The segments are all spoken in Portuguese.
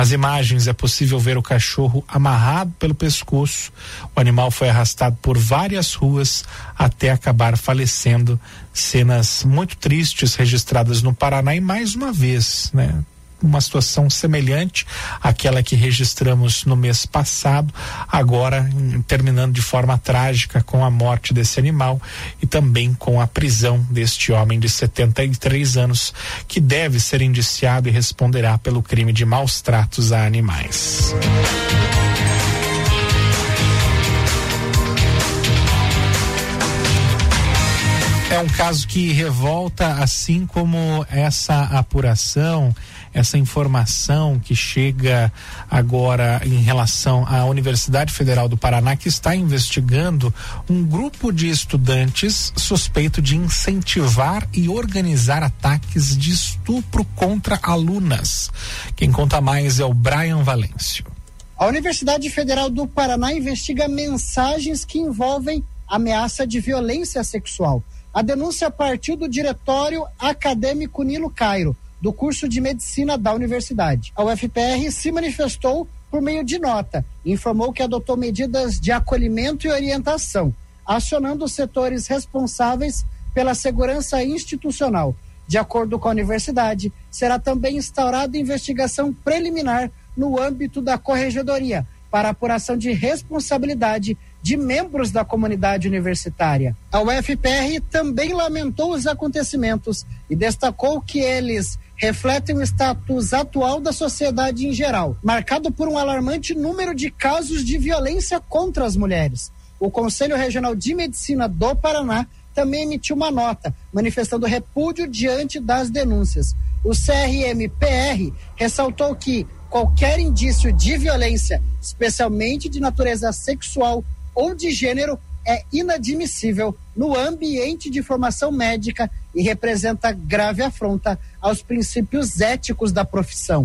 Nas imagens é possível ver o cachorro amarrado pelo pescoço. O animal foi arrastado por várias ruas até acabar falecendo. Cenas muito tristes registradas no Paraná e mais uma vez, né? Uma situação semelhante àquela que registramos no mês passado, agora terminando de forma trágica com a morte desse animal e também com a prisão deste homem de 73 anos, que deve ser indiciado e responderá pelo crime de maus tratos a animais. É um caso que revolta, assim como essa apuração, essa informação que chega agora em relação à Universidade Federal do Paraná, que está investigando um grupo de estudantes suspeito de incentivar e organizar ataques de estupro contra alunas. Quem conta mais é o Brian Valêncio. A Universidade Federal do Paraná investiga mensagens que envolvem ameaça de violência sexual. A denúncia partiu do Diretório Acadêmico Nilo Cairo, do curso de Medicina da Universidade. A UFPR se manifestou por meio de nota e informou que adotou medidas de acolhimento e orientação, acionando os setores responsáveis pela segurança institucional. De acordo com a universidade, será também instaurada investigação preliminar no âmbito da Corregedoria para apuração de responsabilidade de membros da comunidade universitária. A UFPR também lamentou os acontecimentos e destacou que eles refletem o status atual da sociedade em geral, marcado por um alarmante número de casos de violência contra as mulheres. O Conselho Regional de Medicina do Paraná também emitiu uma nota, manifestando repúdio diante das denúncias. O CRM-PR ressaltou que qualquer indício de violência, especialmente de natureza sexual ou de gênero, é inadmissível no ambiente de formação médica e representa grave afronta aos princípios éticos da profissão.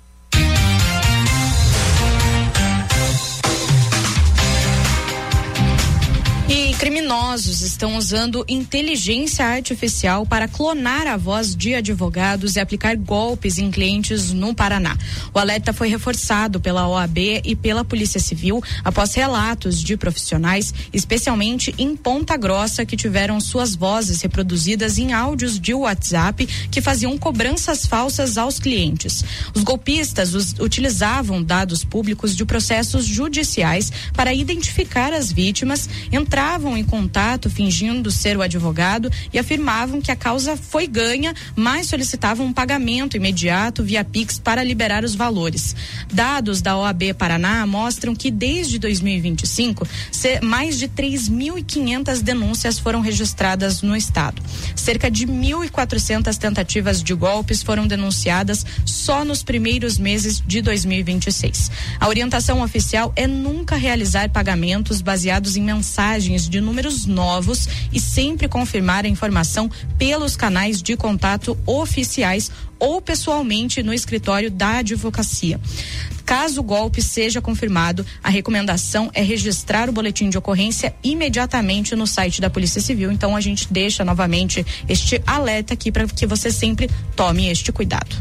E criminosos estão usando inteligência artificial para clonar a voz de advogados e aplicar golpes em clientes no Paraná. O alerta foi reforçado pela OAB e pela Polícia Civil após relatos de profissionais, especialmente em Ponta Grossa, que tiveram suas vozes reproduzidas em áudios de WhatsApp que faziam cobranças falsas aos clientes. Os golpistas utilizavam dados públicos de processos judiciais para identificar as vítimas, entravam em contato fingindo ser o advogado e afirmavam que a causa foi ganha, mas solicitavam um pagamento imediato via Pix para liberar os valores. Dados da OAB Paraná mostram que desde 2025, mais de 3.500 denúncias foram registradas no estado. Cerca de 1.400 tentativas de golpes foram denunciadas só nos primeiros meses de 2026. A orientação oficial é nunca realizar pagamentos baseados em mensagens de números novos e sempre confirmar a informação pelos canais de contato oficiais ou pessoalmente no escritório da advocacia. Caso o golpe seja confirmado, a recomendação é registrar o boletim de ocorrência imediatamente no site da Polícia Civil. Então a gente deixa novamente este alerta aqui para que você sempre tome este cuidado.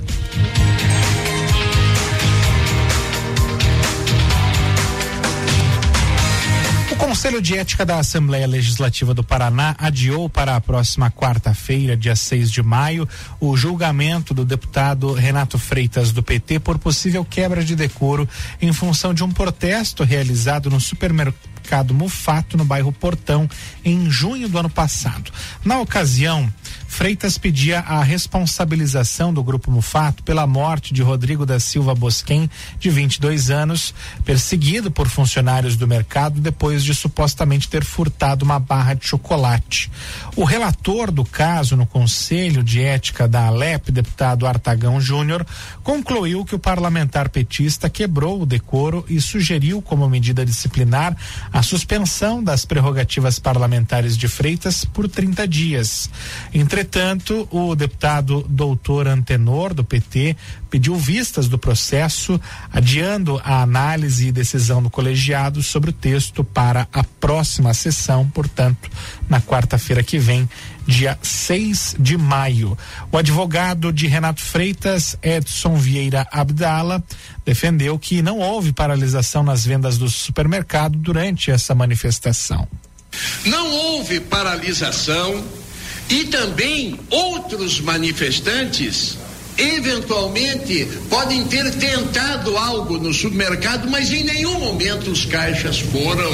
O Conselho de Ética da Assembleia Legislativa do Paraná adiou para a próxima quarta-feira, dia 6 de maio, o julgamento do deputado Renato Freitas, do PT, por possível quebra de decoro em função de um protesto realizado no supermercado Mufato, no bairro Portão, em junho do ano passado. Na ocasião, Freitas pedia a responsabilização do Grupo Mufato pela morte de Rodrigo da Silva Bosquem, de 22 anos, perseguido por funcionários do mercado depois de supostamente ter furtado uma barra de chocolate. O relator do caso no Conselho de Ética da Alep, deputado Artagão Júnior, concluiu que o parlamentar petista quebrou o decoro e sugeriu como medida disciplinar a suspensão das prerrogativas parlamentares de Freitas por 30 dias. Entretanto, o deputado doutor Antenor, do PT, pediu vistas do processo, adiando a análise e decisão do colegiado sobre o texto para a próxima sessão, portanto, na quarta-feira que vem, dia 6 de maio. O advogado de Renato Freitas, Edson Vieira Abdala, defendeu que não houve paralisação nas vendas do supermercado durante essa manifestação. Não houve paralisação e também outros manifestantes eventualmente podem ter tentado algo no supermercado, mas em nenhum momento os caixas foram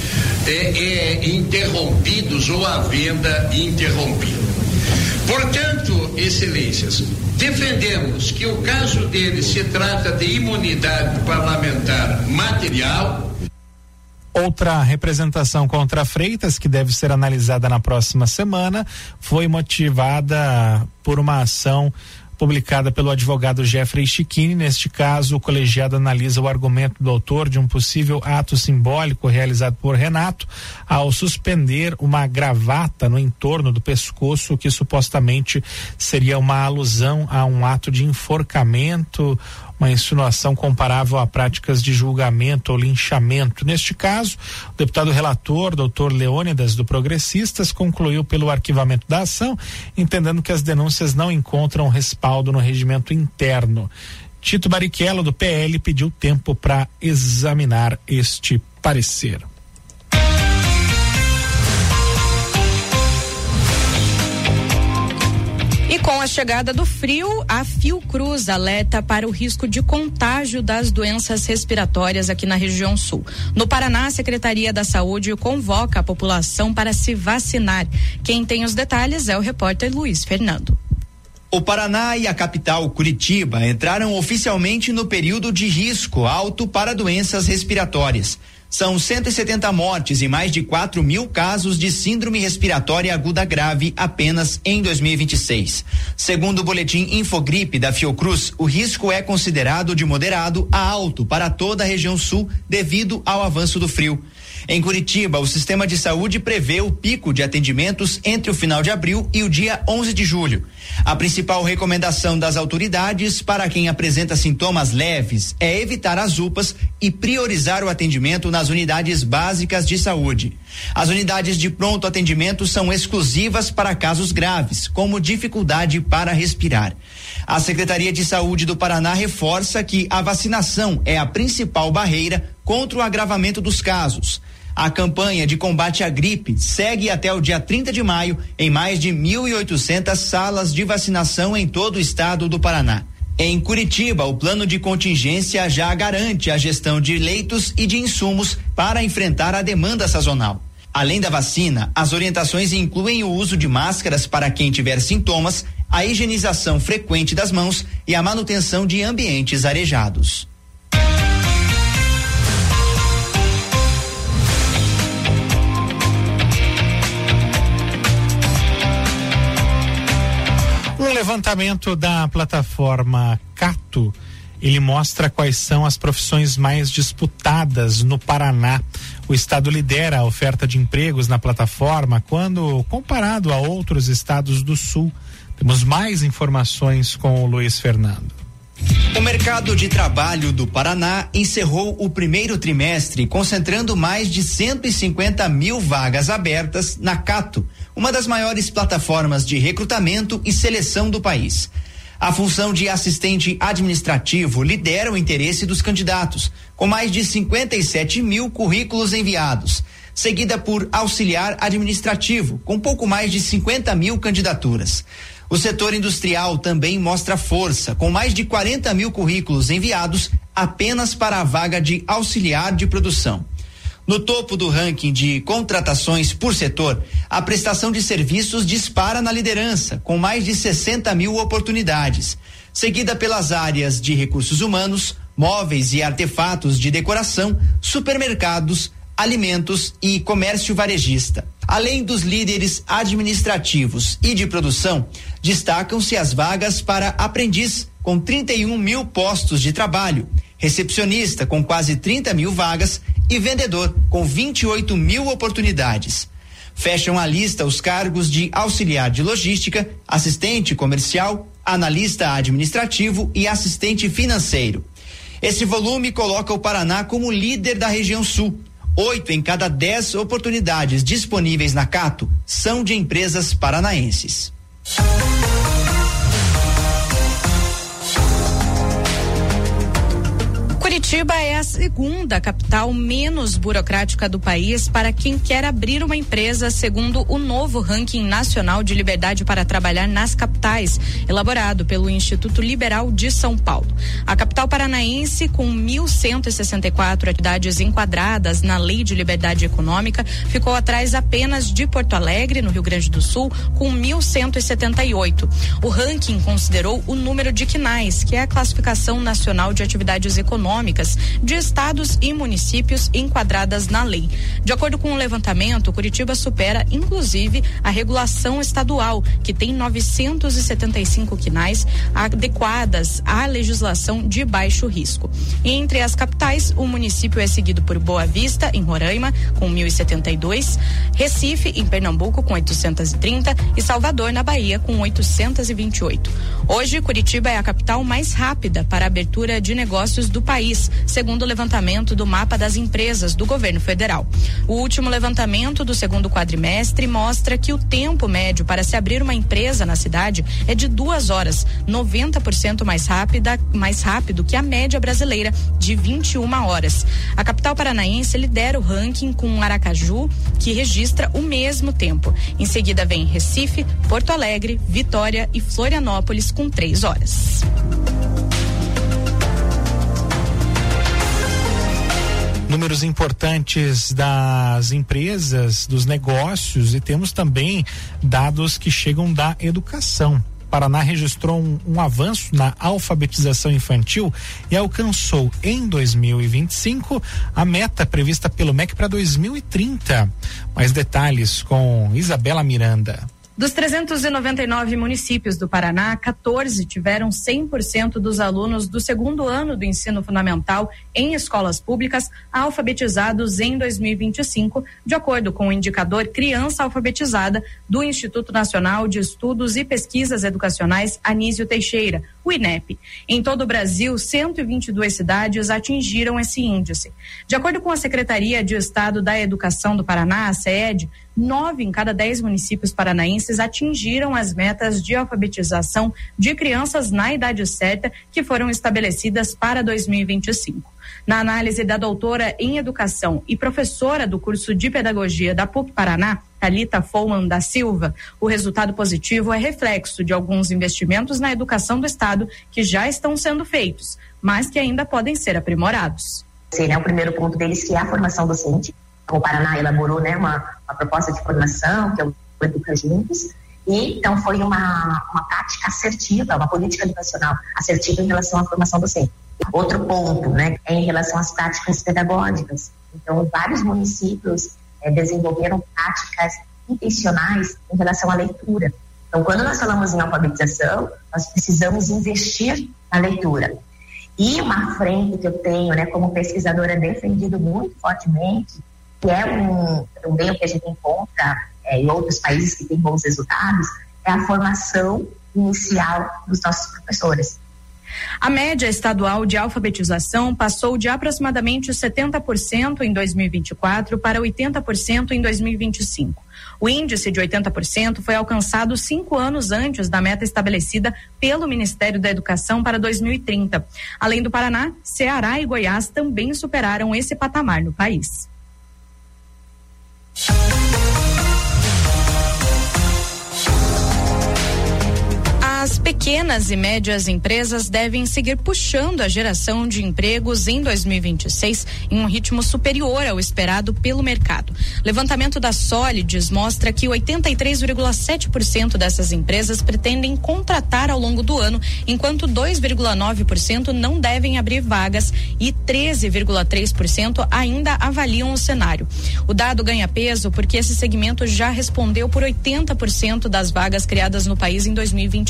interrompidos ou a venda interrompida. Portanto, excelências, defendemos que o caso dele se trata de imunidade parlamentar material. Outra representação contra Freitas, que deve ser analisada na próxima semana, foi motivada por uma ação publicada pelo advogado Jeffrey Chiquini. Neste caso, o colegiado analisa o argumento do autor de um possível ato simbólico realizado por Renato ao suspender uma gravata no entorno do pescoço, que supostamente seria uma alusão a um ato de enforcamento, uma insinuação comparável a práticas de julgamento ou linchamento. Neste caso, o deputado relator, doutor Leônidas, do Progressistas, concluiu pelo arquivamento da ação, entendendo que as denúncias não encontram respaldo no regimento interno. Tito Barrichello, do PL, pediu tempo para examinar este parecer. E com a chegada do frio, a Fiocruz alerta para o risco de contágio das doenças respiratórias aqui na região sul. No Paraná, a Secretaria da Saúde convoca a população para se vacinar. Quem tem os detalhes é o repórter Luiz Fernando. O Paraná e a capital, Curitiba, entraram oficialmente no período de risco alto para doenças respiratórias. São 170 mortes e mais de 4.000 casos de síndrome respiratória aguda grave apenas em 2026. Segundo o boletim Infogripe da Fiocruz, o risco é considerado de moderado a alto para toda a região sul devido ao avanço do frio. Em Curitiba, o sistema de saúde prevê o pico de atendimentos entre o final de abril e o dia 11 de julho. A principal recomendação das autoridades para quem apresenta sintomas leves é evitar as UPAs e priorizar o atendimento nas unidades básicas de saúde. As unidades de pronto atendimento são exclusivas para casos graves, como dificuldade para respirar. A Secretaria de Saúde do Paraná reforça que a vacinação é a principal barreira contra o agravamento dos casos. A campanha de combate à gripe segue até o dia 30 de maio em mais de 1.800 salas de vacinação em todo o estado do Paraná. Em Curitiba, o plano de contingência já garante a gestão de leitos e de insumos para enfrentar a demanda sazonal. Além da vacina, as orientações incluem o uso de máscaras para quem tiver sintomas, a higienização frequente das mãos e a manutenção de ambientes arejados. Um levantamento da plataforma Cato, ele mostra quais são as profissões mais disputadas no Paraná. O estado lidera a oferta de empregos na plataforma quando comparado a outros estados do sul. Temos mais informações com o Luiz Fernando. O mercado de trabalho do Paraná encerrou o primeiro trimestre concentrando mais de 150.000 vagas abertas na Cato, uma das maiores plataformas de recrutamento e seleção do país. A função de assistente administrativo lidera o interesse dos candidatos, com mais de 57.000 currículos enviados, seguida por auxiliar administrativo, com pouco mais de 50.000 candidaturas. O setor industrial também mostra força, com mais de 40.000 currículos enviados apenas para a vaga de auxiliar de produção. No topo do ranking de contratações por setor, a prestação de serviços dispara na liderança, com mais de 60.000 oportunidades, seguida pelas áreas de recursos humanos, móveis e artefatos de decoração, supermercados, alimentos e comércio varejista. Além dos líderes administrativos e de produção, destacam-se as vagas para aprendiz, com 31.000 postos de trabalho, recepcionista, com quase 30.000 vagas, e vendedor, com 28.000 oportunidades. Fecham a lista os cargos de auxiliar de logística, assistente comercial, analista administrativo e assistente financeiro. Esse volume coloca o Paraná como líder da região sul. 8 em cada 10 oportunidades disponíveis na Cato são de empresas paranaenses. Curitiba é a segunda capital menos burocrática do país para quem quer abrir uma empresa, segundo o novo ranking nacional de liberdade para trabalhar nas capitais, elaborado pelo Instituto Liberal de São Paulo. A capital paranaense, com 1.164 atividades enquadradas na Lei de Liberdade Econômica, ficou atrás apenas de Porto Alegre, no Rio Grande do Sul, com 1.178. O ranking considerou o número de quinais, que é a classificação nacional de atividades econômicas de estados e municípios enquadradas na lei. De acordo com o levantamento, Curitiba supera inclusive a regulação estadual, que tem 975 quinais adequadas à legislação de baixo risco. E entre as capitais, o município é seguido por Boa Vista, em Roraima, com 1.072, Recife, em Pernambuco, com 830 e Salvador, na Bahia, com 828. Hoje, Curitiba é a capital mais rápida para a abertura de negócios do país, segundo o levantamento do mapa das empresas do governo federal. O último levantamento do segundo quadrimestre mostra que o tempo médio para se abrir uma empresa na cidade é de 2 horas, 90% mais rápido que a média brasileira, de 21 horas. A capital paranaense lidera o ranking com Aracaju, que registra o mesmo tempo. Em seguida vem Recife, Porto Alegre, Vitória e Florianópolis, com 3 horas. Números importantes das empresas, dos negócios, e temos também dados que chegam da educação. Paraná registrou um avanço na alfabetização infantil e alcançou em 2025 a meta prevista pelo MEC para 2030. Mais detalhes com Isabela Miranda. Dos 399 municípios do Paraná, 14 tiveram 100% dos alunos do segundo ano do ensino fundamental em escolas públicas alfabetizados em 2025, de acordo com o indicador Criança Alfabetizada do Instituto Nacional de Estudos e Pesquisas Educacionais Anísio Teixeira, o INEP. Em todo o Brasil, 122 cidades atingiram esse índice. De acordo com a Secretaria de Estado da Educação do Paraná, a SEED, 9 em cada 10 municípios paranaenses atingiram as metas de alfabetização de crianças na idade certa que foram estabelecidas para 2025. Na análise da doutora em Educação e professora do curso de Pedagogia da PUC Paraná, Thalita Follman da Silva, o resultado positivo é reflexo de alguns investimentos na educação do Estado que já estão sendo feitos, mas que ainda podem ser aprimorados. O primeiro ponto deles, que é a formação docente. O Paraná elaborou, uma proposta de formação, que é o Educa Juntos, e então foi uma tática assertiva, uma política educacional assertiva em relação à formação docente. Outro ponto, é em relação às práticas pedagógicas. Então, vários municípios desenvolveram práticas intencionais em relação à leitura. Então, quando nós falamos em alfabetização, nós precisamos investir na leitura. E uma frente que eu tenho, como pesquisadora, defendido muito fortemente, que é também o que a gente encontra em outros países que têm bons resultados, é a formação inicial dos nossos professores. A média estadual de alfabetização passou de aproximadamente 70% em 2024 para 80% em 2025. O índice de 80% foi alcançado 5 anos antes da meta estabelecida pelo Ministério da Educação para 2030. Além do Paraná, Ceará e Goiás também superaram esse patamar no país. As pequenas e médias empresas devem seguir puxando a geração de empregos em 2026 em um ritmo superior ao esperado pelo mercado. Levantamento da Solides mostra que 83,7% dessas empresas pretendem contratar ao longo do ano, enquanto 2,9% não devem abrir vagas e 13,3% ainda avaliam o cenário. O dado ganha peso porque esse segmento já respondeu por 80% das vagas criadas no país em 2025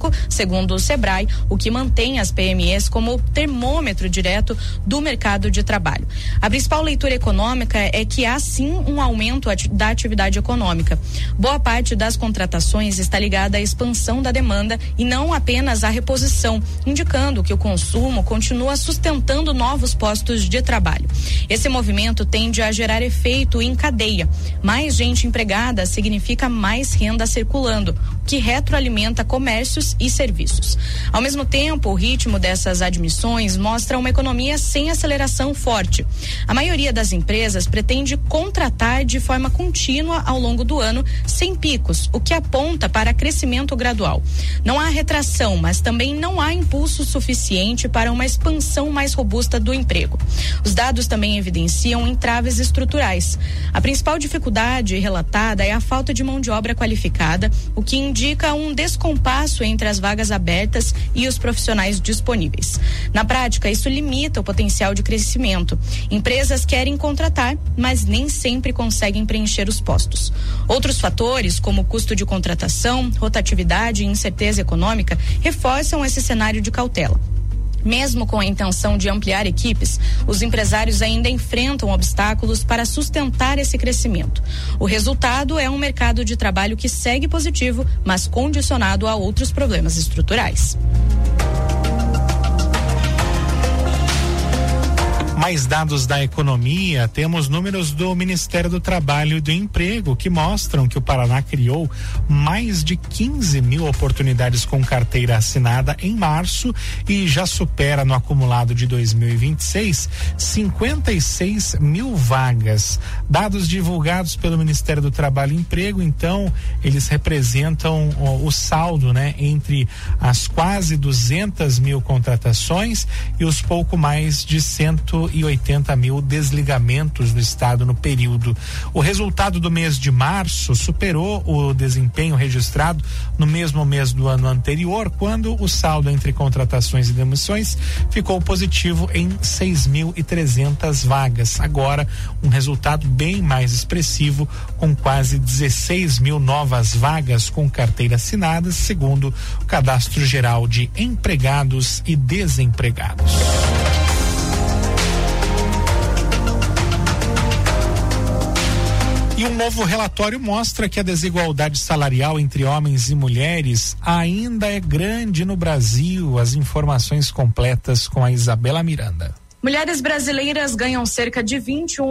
2025, segundo o Sebrae, o que mantém as PMEs como termômetro direto do mercado de trabalho. A principal leitura econômica é que há sim um aumento da atividade econômica. Boa parte das contratações está ligada à expansão da demanda e não apenas à reposição, indicando que o consumo continua sustentando novos postos de trabalho. Esse movimento tende a gerar efeito em cadeia. Mais gente empregada significa mais renda circulando, o que retroalimenta comércios e serviços. Ao mesmo tempo, o ritmo dessas admissões mostra uma economia sem aceleração forte. A maioria das empresas pretende contratar de forma contínua ao longo do ano, sem picos, o que aponta para crescimento gradual. Não há retração, mas também não há impulso suficiente para uma expansão mais robusta do emprego. Os dados também evidenciam entraves estruturais. A principal dificuldade relatada é a falta de mão de obra qualificada, o que indica um descompasso entre as vagas abertas e os profissionais disponíveis. Na prática, isso limita o potencial de crescimento. Empresas querem contratar, mas nem sempre conseguem preencher os postos. Outros fatores, como o custo de contratação, rotatividade e incerteza econômica, reforçam esse cenário de cautela. Mesmo com a intenção de ampliar equipes, os empresários ainda enfrentam obstáculos para sustentar esse crescimento. O resultado é um mercado de trabalho que segue positivo, mas condicionado a outros problemas estruturais. Mais dados da economia, temos números do Ministério do Trabalho e do Emprego que mostram que o Paraná criou mais de 15 mil oportunidades com carteira assinada em março e já supera no acumulado de 2026 56 mil vagas. Dados divulgados pelo Ministério do Trabalho e Emprego, então, eles representam o saldo, né, entre as quase 200 mil contratações e os pouco mais de 180 mil desligamentos do estado no período. O resultado do mês de março superou o desempenho registrado no mesmo mês do ano anterior, quando o saldo entre contratações e demissões ficou positivo em 6.300 vagas. Agora, um resultado bem mais expressivo, com quase 16 mil novas vagas com carteira assinada, segundo o Cadastro Geral de Empregados e Desempregados. E um novo relatório mostra que a desigualdade salarial entre homens e mulheres ainda é grande no Brasil. As informações completas com a Isabela Miranda. Mulheres brasileiras ganham cerca de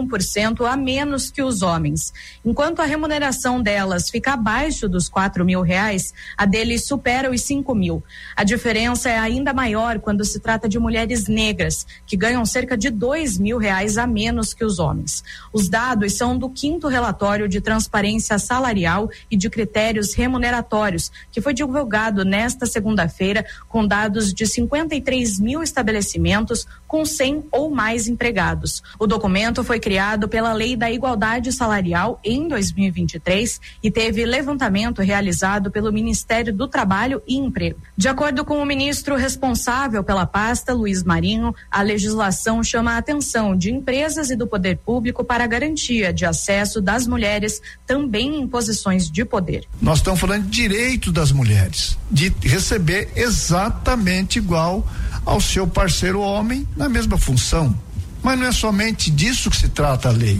21% a menos que os homens. Enquanto a remuneração delas fica abaixo dos R$4.000, a deles supera os 5.000. A diferença é ainda maior quando se trata de mulheres negras, que ganham cerca de R$2.000 a menos que os homens. Os dados são do 5º relatório de transparência salarial e de critérios remuneratórios, que foi divulgado nesta segunda-feira, com dados de 53 mil estabelecimentos com 100 ou mais empregados. O documento foi criado pela Lei da Igualdade Salarial em 2023 e teve levantamento realizado pelo Ministério do Trabalho e Emprego. De acordo com o ministro responsável pela pasta, Luiz Marinho, a legislação chama a atenção de empresas e do poder público para a garantia de acesso das mulheres também em posições de poder. Nós estamos falando de direito das mulheres, de receber exatamente igual ao seu parceiro homem na mesma função. Mas não é somente disso que se trata a lei.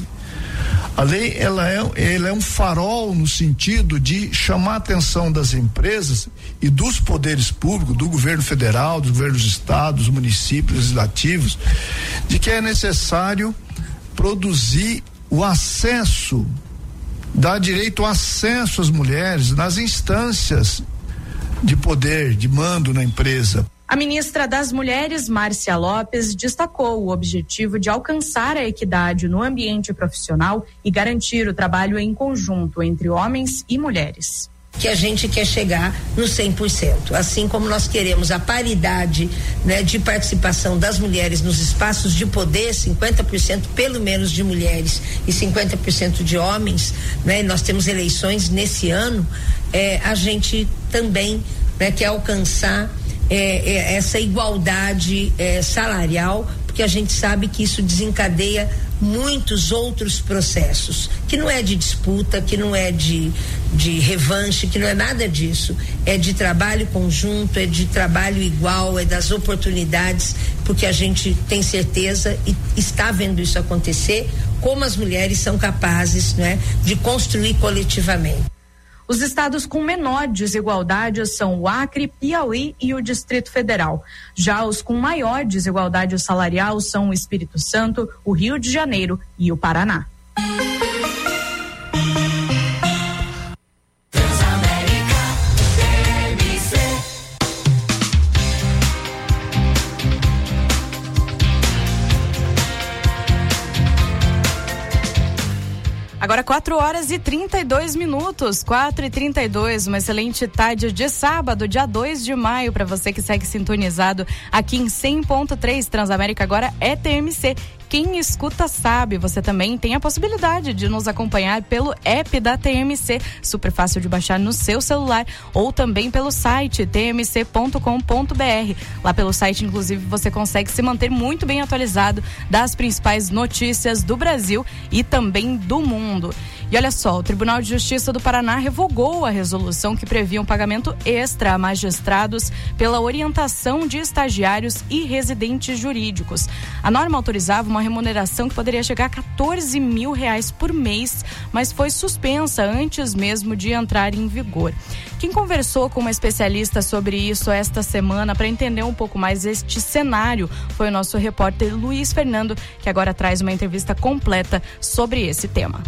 A lei ela é um farol no sentido de chamar a atenção das empresas e dos poderes públicos, do governo federal, dos governos do estado, dos municípios legislativos, de que é necessário produzir o acesso, dar direito ao acesso às mulheres nas instâncias de poder, de mando na empresa. A ministra das Mulheres, Márcia Lopes, destacou o objetivo de alcançar a equidade no ambiente profissional e garantir o trabalho em conjunto entre homens e mulheres. Que a gente quer chegar no 100%, assim como nós queremos a paridade, né, de participação das mulheres nos espaços de poder, 50% pelo menos de mulheres e 50% de homens, né? Nós temos eleições nesse ano, a gente também, né, quer alcançar essa igualdade salarial, porque a gente sabe que isso desencadeia muitos outros processos, que não é de disputa, que não é de revanche, que não é nada disso, é de trabalho conjunto, é de trabalho igual, é das oportunidades, porque a gente tem certeza e está vendo isso acontecer, como as mulheres são capazes, né, de construir coletivamente. Os estados com menor desigualdade são o Acre, Piauí e o Distrito Federal. Já os com maior desigualdade salarial são o Espírito Santo, o Rio de Janeiro e o Paraná. Agora 4h32, 4h32, uma excelente tarde de sábado, dia 2 de maio, para você que segue sintonizado aqui em 100.3 Transamérica, agora é TMC. Quem escuta sabe, você também tem a possibilidade de nos acompanhar pelo app da TMC, super fácil de baixar no seu celular, ou também pelo site tmc.com.br. Lá pelo site, inclusive, você consegue se manter muito bem atualizado das principais notícias do Brasil e também do mundo. E olha só, o Tribunal de Justiça do Paraná revogou a resolução que previa um pagamento extra a magistrados pela orientação de estagiários e residentes jurídicos. A norma autorizava uma remuneração que poderia chegar a R$14 mil por mês, mas foi suspensa antes mesmo de entrar em vigor. Quem conversou com uma especialista sobre isso esta semana para entender um pouco mais este cenário foi o nosso repórter Luiz Fernando, que agora traz uma entrevista completa sobre esse tema.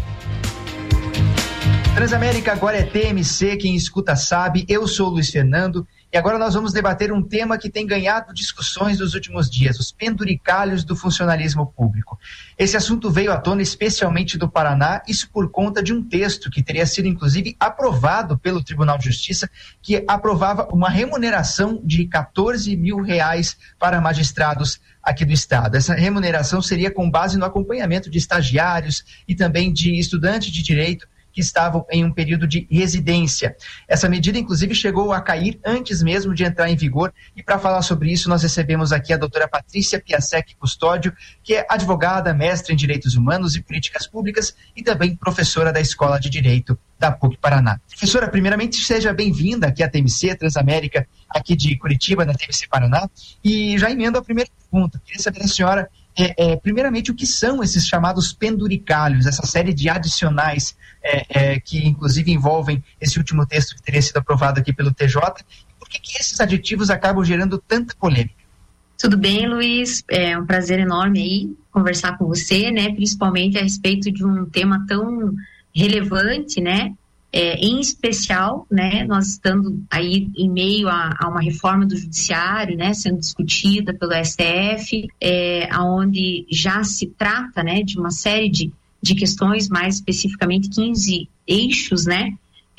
Transamérica agora é TMC, quem escuta sabe, eu sou o Luiz Fernando e agora nós vamos debater um tema que tem ganhado discussões nos últimos dias, os penduricalhos do funcionalismo público. Esse assunto veio à tona especialmente do Paraná, isso por conta de um texto que teria sido inclusive aprovado pelo Tribunal de Justiça, que aprovava uma remuneração de R$14 mil para magistrados aqui do estado. Essa remuneração seria com base no acompanhamento de estagiários e também de estudantes de direito que estavam em um período de residência. Essa medida, inclusive, chegou a cair antes mesmo de entrar em vigor, e para falar sobre isso nós recebemos aqui a doutora Patrícia Piasek Custódio, que é advogada, mestre em Direitos Humanos e Políticas Públicas e também professora da Escola de Direito da PUC Paraná. Professora, primeiramente seja bem-vinda aqui à TMC Transamérica, aqui de Curitiba, da TMC Paraná, e já emendo a primeira pergunta. Queria saber da senhora, primeiramente, o que são esses chamados penduricalhos, essa série de adicionais que inclusive envolvem esse último texto que teria sido aprovado aqui pelo TJ, e por que esses aditivos acabam gerando tanta polêmica? Tudo bem, Luiz? É um prazer enorme aí conversar com você, né? Principalmente a respeito de um tema tão relevante, né? Em especial, né? Nós estando aí em meio a uma reforma do judiciário, né? Sendo discutida pelo STF, aonde já se trata, né? De uma série de questões, mais especificamente 15 eixos, né?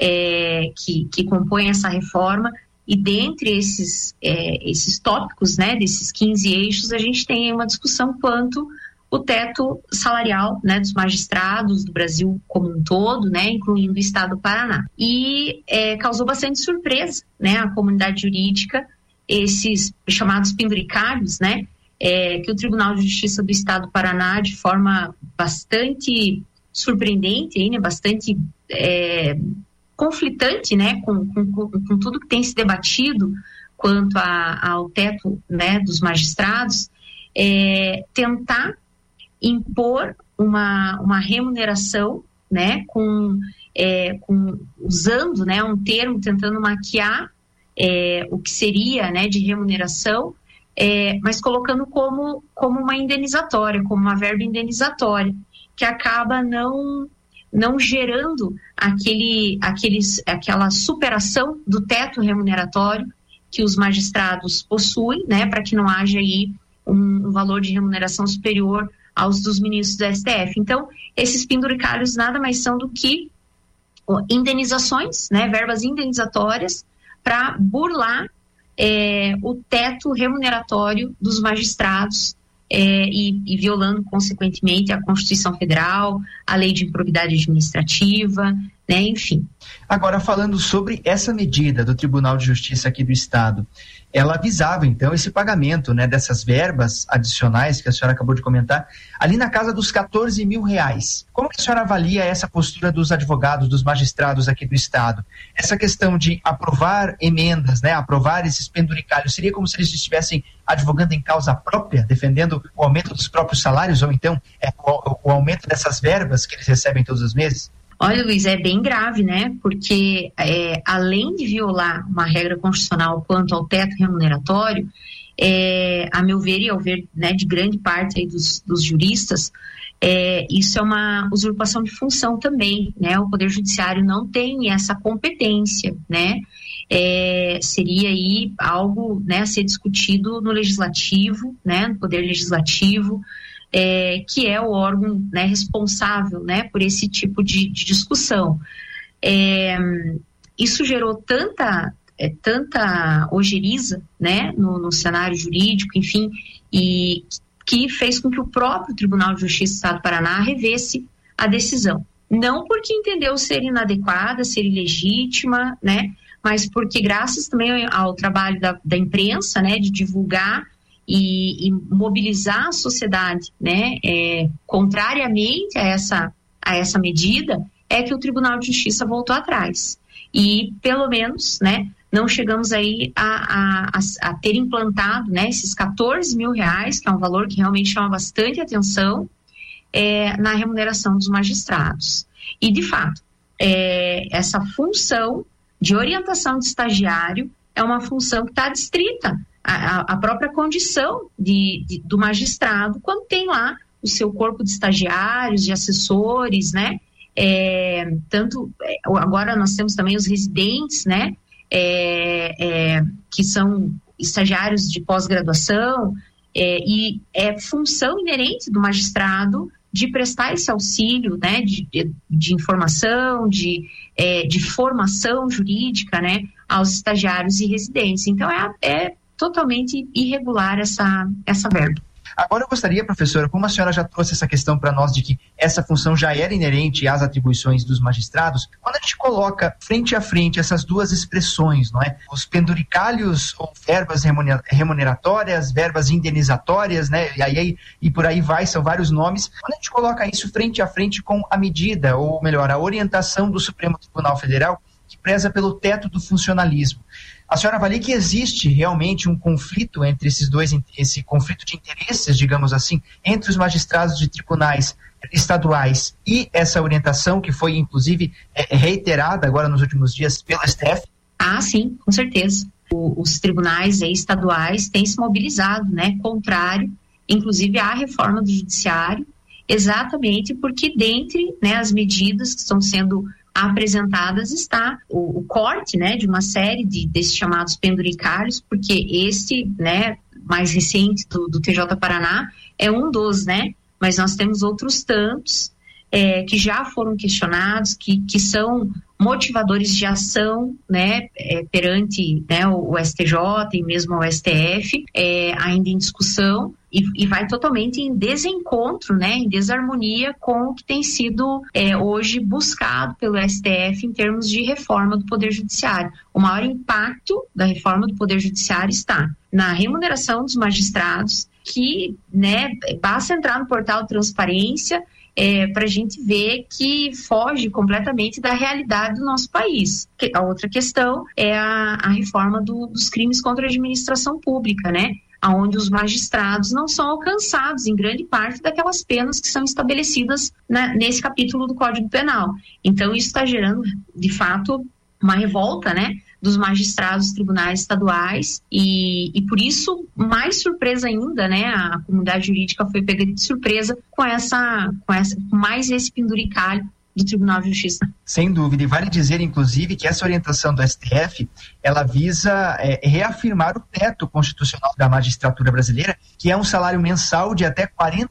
Que compõem essa reforma. E dentre esses tópicos, né, desses 15 eixos, a gente tem uma discussão quanto o teto salarial, né, dos magistrados do Brasil como um todo, né, incluindo o estado do Paraná. E causou bastante surpresa, né, a comunidade jurídica, esses chamados penduricalhos, né, que o Tribunal de Justiça do estado do Paraná, de forma bastante surpreendente, né, bastante conflitante, né, com tudo que tem se debatido quanto ao teto, né, dos magistrados, tentar impor uma remuneração, né, usando, né, um termo, tentando maquiar o que seria, né, de remuneração, mas colocando como uma indenizatória, como uma verba indenizatória, que acaba não gerando aquela superação do teto remuneratório que os magistrados possuem, né, para que não haja aí um valor de remuneração superior aos dos ministros do STF. Então, esses penduricalhos nada mais são do que indenizações, né, verbas indenizatórias para burlar o teto remuneratório dos magistrados, e violando, consequentemente, a Constituição Federal, a Lei de Improbidade Administrativa, né? Enfim. Agora, falando sobre essa medida do Tribunal de Justiça aqui do Estado, ela visava, então, esse pagamento, né, dessas verbas adicionais que a senhora acabou de comentar, ali na casa dos R$14 mil. Como que a senhora avalia essa postura dos advogados, dos magistrados aqui do Estado? Essa questão de aprovar emendas, né, aprovar esses penduricalhos, seria como se eles estivessem advogando em causa própria, defendendo o aumento dos próprios salários, ou então o aumento dessas verbas que eles recebem todos os meses? Olha, Luiz, é bem grave, né? Porque além de violar uma regra constitucional quanto ao teto remuneratório, a meu ver e ao ver, né, de grande parte aí dos juristas, isso é uma usurpação de função também, né? O Poder Judiciário não tem essa competência, né? Seria aí algo, né, a ser discutido no Legislativo, né? No Poder Legislativo, que é o órgão, né, responsável, né, por esse tipo de discussão. Isso gerou tanta ojeriza, né, no cenário jurídico, enfim, e que fez com que o próprio Tribunal de Justiça do Estado do Paraná revesse a decisão. Não porque entendeu ser inadequada, ser ilegítima, né, mas porque graças também ao trabalho da imprensa, né, de divulgar e mobilizar a sociedade, né, contrariamente a essa medida, é que o Tribunal de Justiça voltou atrás. E, pelo menos, né, não chegamos aí a ter implantado, né, esses R$14 mil, que é um valor que realmente chama bastante atenção, na remuneração dos magistrados. E, de fato, essa função de orientação de estagiário é uma função que está adstrita à própria condição do magistrado, quando tem lá o seu corpo de estagiários, de assessores, né? Agora nós temos também os residentes, né? Que são estagiários de pós-graduação, e é função inerente do magistrado de prestar esse auxílio, né? De informação, de formação jurídica, né? Aos estagiários e residentes. Então é totalmente irregular essa verba. Agora eu gostaria, professora, como a senhora já trouxe essa questão para nós de que essa função já era inerente às atribuições dos magistrados, quando a gente coloca frente a frente essas duas expressões, não é? Os penduricalhos ou verbas remuneratórias, verbas indenizatórias, né? E por aí vai, são vários nomes. Quando a gente coloca isso frente a frente com a medida, ou melhor, a orientação do Supremo Tribunal Federal, que preza pelo teto do funcionalismo, a senhora avalia que existe realmente um conflito entre esses dois, esse conflito de interesses, digamos assim, entre os magistrados de tribunais estaduais e essa orientação que foi, inclusive, reiterada agora nos últimos dias pelo STF? Ah, sim, com certeza. Os tribunais estaduais têm se mobilizado, né, contrário, inclusive, à reforma do judiciário, exatamente porque dentre, né, as medidas que estão sendo apresentadas está o corte, né, de uma série desses chamados penduricários, porque esse, né, mais recente do TJ Paraná é um dos, né, mas nós temos outros tantos que já foram questionados, que são motivadores de ação, né, perante, né, o STJ e mesmo o STF, ainda em discussão, e vai totalmente em desencontro, né, em desarmonia com o que tem sido hoje buscado pelo STF em termos de reforma do Poder Judiciário. O maior impacto da reforma do Poder Judiciário está na remuneração dos magistrados, que, né, basta entrar no portal de transparência para a gente ver que foge completamente da realidade do nosso país. A outra questão é a reforma dos crimes contra a administração pública, né? Onde os magistrados não são alcançados em grande parte daquelas penas que são estabelecidas nesse capítulo do Código Penal. Então, isso está gerando, de fato, uma revolta, né, dos magistrados dos tribunais estaduais e por isso, mais surpresa ainda, né, a comunidade jurídica foi pega de surpresa com mais esse penduricalho do Tribunal de Justiça. Sem dúvida, e vale dizer, inclusive, que essa orientação do STF, ela visa reafirmar o teto constitucional da magistratura brasileira, que é um salário mensal de até R$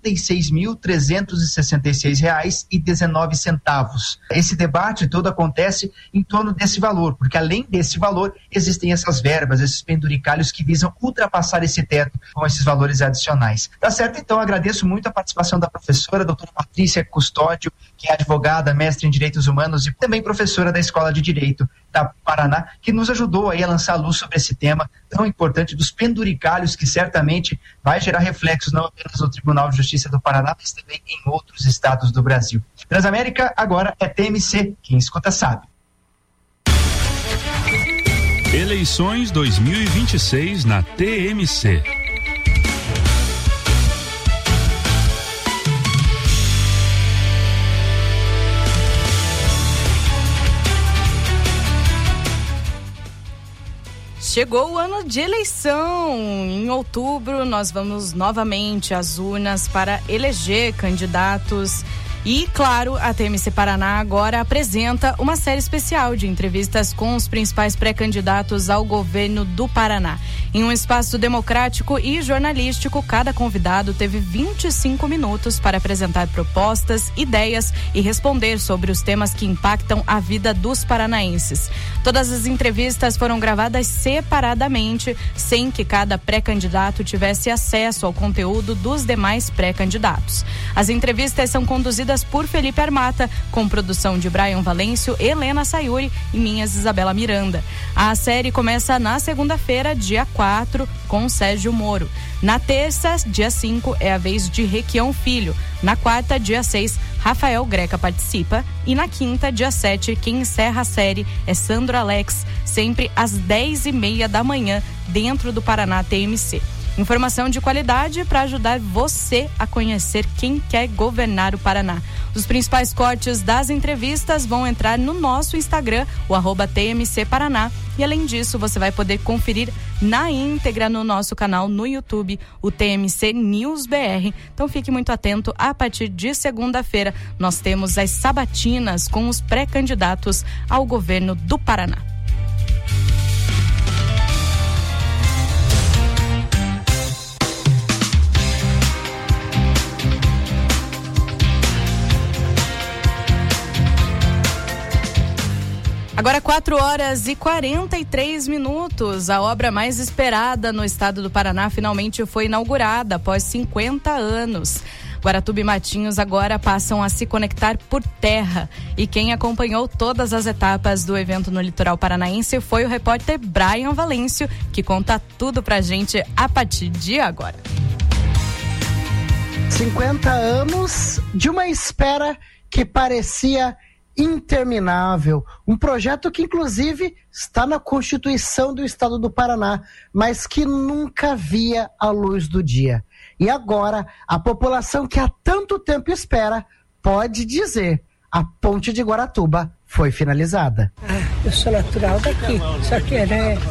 46.366,19. Esse debate todo acontece em torno desse valor, porque além desse valor, existem essas verbas, esses penduricalhos que visam ultrapassar esse teto com esses valores adicionais. Tá certo? Então, agradeço muito a participação da professora, doutora Patrícia Custódio, que é advogada, mestre em Direitos Humanos e e também professora da Escola de Direito da Paraná, que nos ajudou aí a lançar luz sobre esse tema tão importante dos penduricalhos, que certamente vai gerar reflexos não apenas no Tribunal de Justiça do Paraná, mas também em outros estados do Brasil. Transamérica agora é TMC, quem escuta sabe. Eleições 2026 na TMC. Chegou o ano de eleição. Em outubro, nós vamos novamente às urnas para eleger candidatos. E, claro, a TMC Paraná agora apresenta uma série especial de entrevistas com os principais pré-candidatos ao governo do Paraná. Em um espaço democrático e jornalístico, cada convidado teve 25 minutos para apresentar propostas, ideias e responder sobre os temas que impactam a vida dos paranaenses. Todas as entrevistas foram gravadas separadamente, sem que cada pré-candidato tivesse acesso ao conteúdo dos demais pré-candidatos. As entrevistas são conduzidas por Felipe Armata, com produção de Brian Valêncio, Helena Sayuri e minhas Isabela Miranda. A série começa na segunda-feira, dia 4, com Sérgio Moro. Na terça, dia 5, é a vez de Requião Filho. Na quarta, dia 6, Rafael Greca participa. E na quinta, dia 7, quem encerra a série é Sandro Alex, sempre às 10h30 da manhã, dentro do Paraná TMC. Informação de qualidade para ajudar você a conhecer quem quer governar o Paraná. Os principais cortes das entrevistas vão entrar no nosso Instagram, o @TMC Paraná. E além disso, você vai poder conferir na íntegra no nosso canal no YouTube, o TMC News BR. Então fique muito atento, a partir de segunda-feira nós temos as sabatinas com os pré-candidatos ao governo do Paraná. Agora 4h43. A obra mais esperada no estado do Paraná finalmente foi inaugurada após 50 anos. Guaratuba e Matinhos agora passam a se conectar por terra. E quem acompanhou todas as etapas do evento no litoral paranaense foi o repórter Brian Valêncio, que conta tudo pra gente a partir de agora. 50 anos de uma espera que parecia interminável, um projeto que inclusive está na Constituição do Estado do Paraná, mas que nunca via a luz do dia. E agora, a população que há tanto tempo espera pode dizer: a ponte de Guaratuba foi finalizada. Eu sou natural daqui, só que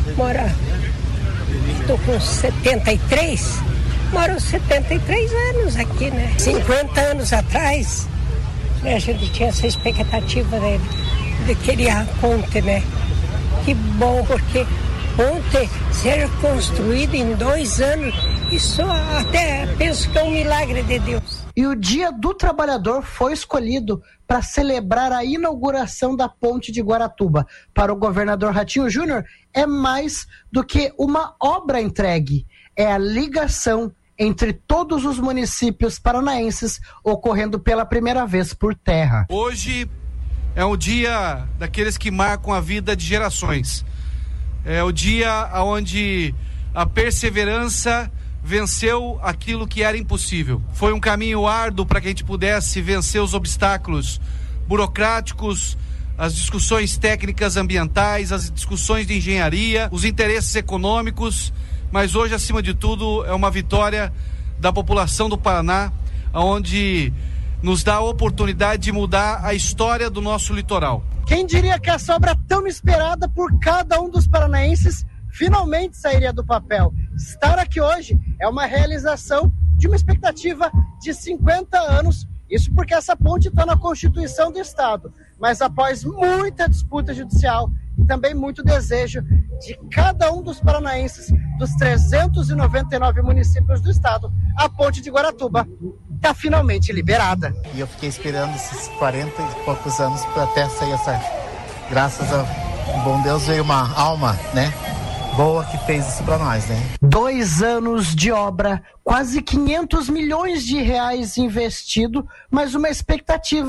estou com 73, moro 73 anos aqui, né? 50 anos atrás, a gente tinha essa expectativa de querer a ponte, né? Que bom, porque ponte ser construída em 2 anos, isso até penso que é um milagre de Deus. E o Dia do Trabalhador foi escolhido para celebrar a inauguração da ponte de Guaratuba. Para o governador Ratinho Júnior, é mais do que uma obra entregue, é a ligação entre todos os municípios paranaenses, ocorrendo pela primeira vez por terra. Hoje é um dia daqueles que marcam a vida de gerações. É o dia onde a perseverança venceu aquilo que era impossível. Foi um caminho árduo para que a gente pudesse vencer os obstáculos burocráticos, as discussões técnicas ambientais, as discussões de engenharia, os interesses econômicos. Mas hoje, acima de tudo, é uma vitória da população do Paraná, onde nos dá a oportunidade de mudar a história do nosso litoral. Quem diria que essa obra tão esperada por cada um dos paranaenses finalmente sairia do papel? Estar aqui hoje é uma realização de uma expectativa de 50 anos, isso porque essa ponte está na Constituição do Estado, mas após muita disputa judicial e também muito desejo de cada um dos paranaenses, dos 399 municípios do estado, a ponte de Guaratuba está finalmente liberada. E eu fiquei esperando esses 40 e poucos anos para até sair essa... Graças ao bom Deus veio uma alma, né? Boa que fez isso para nós, né? 2 anos de obra, quase 500 milhões de reais investido, mas uma expectativa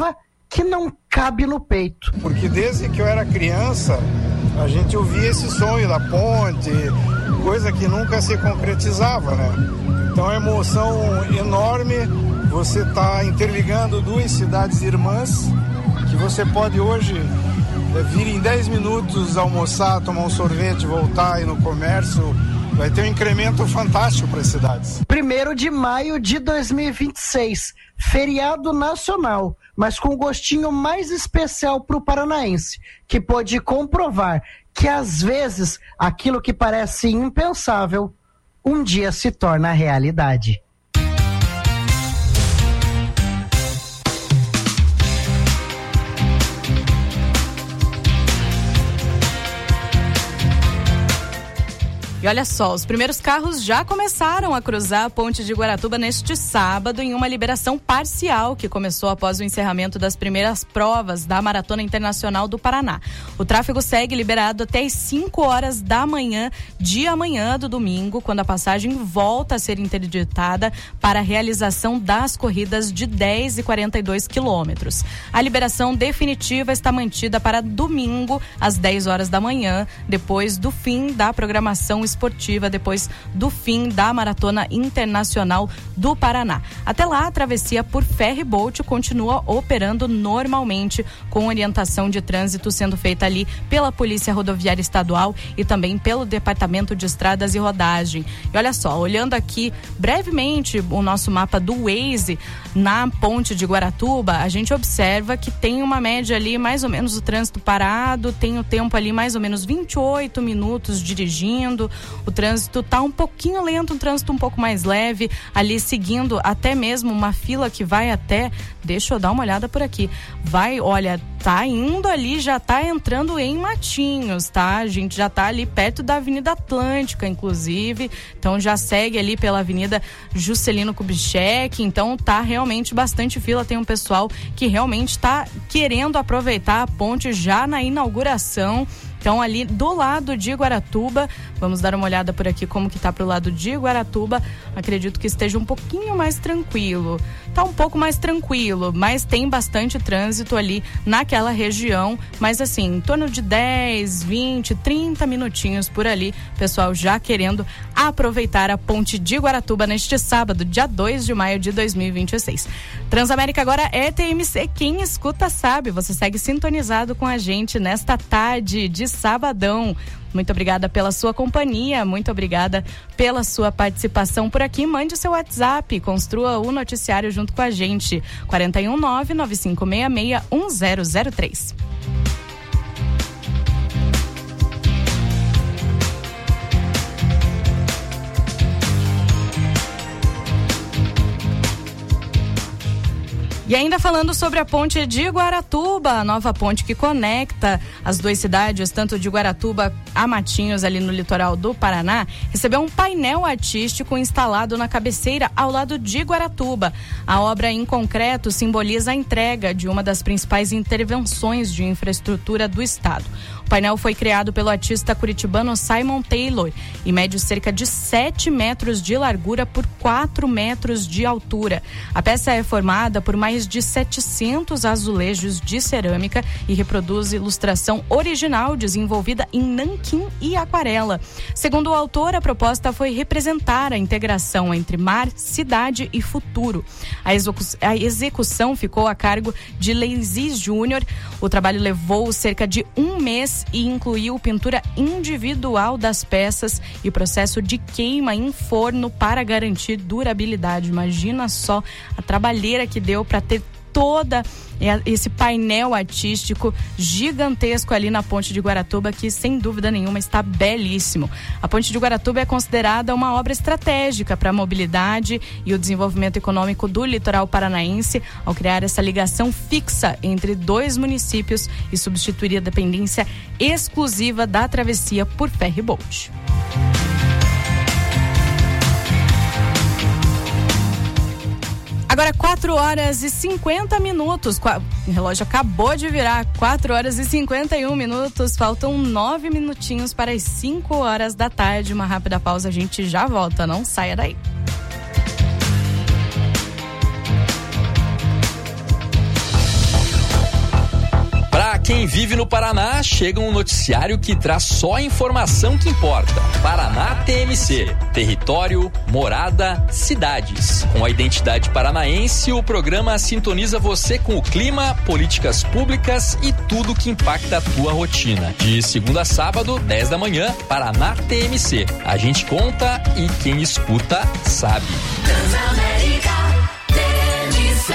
que não cabe no peito. Porque desde que eu era criança, a gente ouvia esse sonho da ponte, coisa que nunca se concretizava, né? Então é uma emoção enorme você tá interligando duas cidades irmãs, que você pode hoje vir em 10 minutos almoçar, tomar um sorvete, voltar, ir no comércio. Vai ter um incremento fantástico para as cidades. 1º de maio de 2026, feriado nacional, mas com um gostinho mais especial para o paranaense, que pôde comprovar que às vezes aquilo que parece impensável, um dia se torna realidade. E olha só, os primeiros carros já começaram a cruzar a ponte de Guaratuba neste sábado em uma liberação parcial que começou após o encerramento das primeiras provas da Maratona Internacional do Paraná. O tráfego segue liberado até as 5 horas da manhã de amanhã do domingo, quando a passagem volta a ser interditada para a realização das corridas de 10 e 42 quilômetros. A liberação definitiva está mantida para domingo às 10 horas da manhã, depois do fim da programação esportiva, depois do fim da Maratona Internacional do Paraná. Até lá, a travessia por ferry boat continua operando normalmente, com orientação de trânsito sendo feita ali pela Polícia Rodoviária Estadual e também pelo Departamento de Estradas e Rodagem. E olha só, olhando aqui brevemente o nosso mapa do Waze na ponte de Guaratuba, a gente observa que tem uma média ali, mais ou menos, o trânsito parado, tem o tempo ali mais ou menos 28 minutos dirigindo. O trânsito tá um pouquinho lento, um trânsito um pouco mais leve, ali seguindo até mesmo uma fila que vai até, deixa eu dar uma olhada por aqui, vai, olha, tá indo ali, já tá entrando em Matinhos, tá? A gente já tá ali perto da Avenida Atlântica, inclusive, então já segue ali pela Avenida Juscelino Kubitschek, então tá realmente bastante fila, tem um pessoal que realmente tá querendo aproveitar a ponte já na inauguração. Então, ali do lado de Guaratuba, vamos dar uma olhada por aqui como que tá pro lado de Guaratuba. Acredito que esteja um pouquinho mais tranquilo. Tá um pouco mais tranquilo, mas tem bastante trânsito ali naquela região. Mas assim, em torno de 10, 20, 30 minutinhos por ali, pessoal já querendo aproveitar a ponte de Guaratuba neste sábado, dia 2 de maio de 2026. Transamérica agora é TMC, quem escuta sabe. Você segue sintonizado com a gente nesta tarde de sabadão. Muito obrigada pela sua companhia, muito obrigada pela sua participação por aqui. Mande o seu WhatsApp, construa o noticiário junto com a gente. 419-9566-1003. E ainda falando sobre a ponte de Guaratuba, a nova ponte que conecta as duas cidades, tanto de Guaratuba a Matinhos, ali no litoral do Paraná, recebeu um painel artístico instalado na cabeceira ao lado de Guaratuba. A obra em concreto simboliza a entrega de uma das principais intervenções de infraestrutura do estado. O painel foi criado pelo artista curitibano Simon Taylor e mede cerca de 7 metros de largura por 4 metros de altura. A peça é formada por mais de 700 azulejos de cerâmica e reproduz ilustração original desenvolvida em nanquim e aquarela. Segundo o autor, a proposta foi representar a integração entre mar, cidade e futuro. A execução ficou a cargo de Leizis Júnior. O trabalho levou cerca de um mês e incluiu pintura individual das peças e processo de queima em forno para garantir durabilidade. Imagina só a trabalheira que deu para ter toda esse painel artístico gigantesco ali na ponte de Guaratuba, que sem dúvida nenhuma está belíssimo. A ponte de Guaratuba é considerada uma obra estratégica para a mobilidade e o desenvolvimento econômico do litoral paranaense, ao criar essa ligação fixa entre dois municípios e substituir a dependência exclusiva da travessia por ferry boat. Agora 4 horas e 50 minutos, o relógio acabou de virar 4 horas e 51 minutos, faltam 9 minutinhos para as 5 horas da tarde. Uma rápida pausa, a gente já volta, não saia daí. quem vive no Paraná, chega um noticiário que traz só a informação que importa. Paraná TMC, território, morada, cidades. Com a identidade paranaense, o programa sintoniza você com o clima, políticas públicas e tudo que impacta a tua rotina. De segunda a sábado, 10 da manhã, Paraná TMC. A gente conta e quem escuta sabe. Transamérica TMC.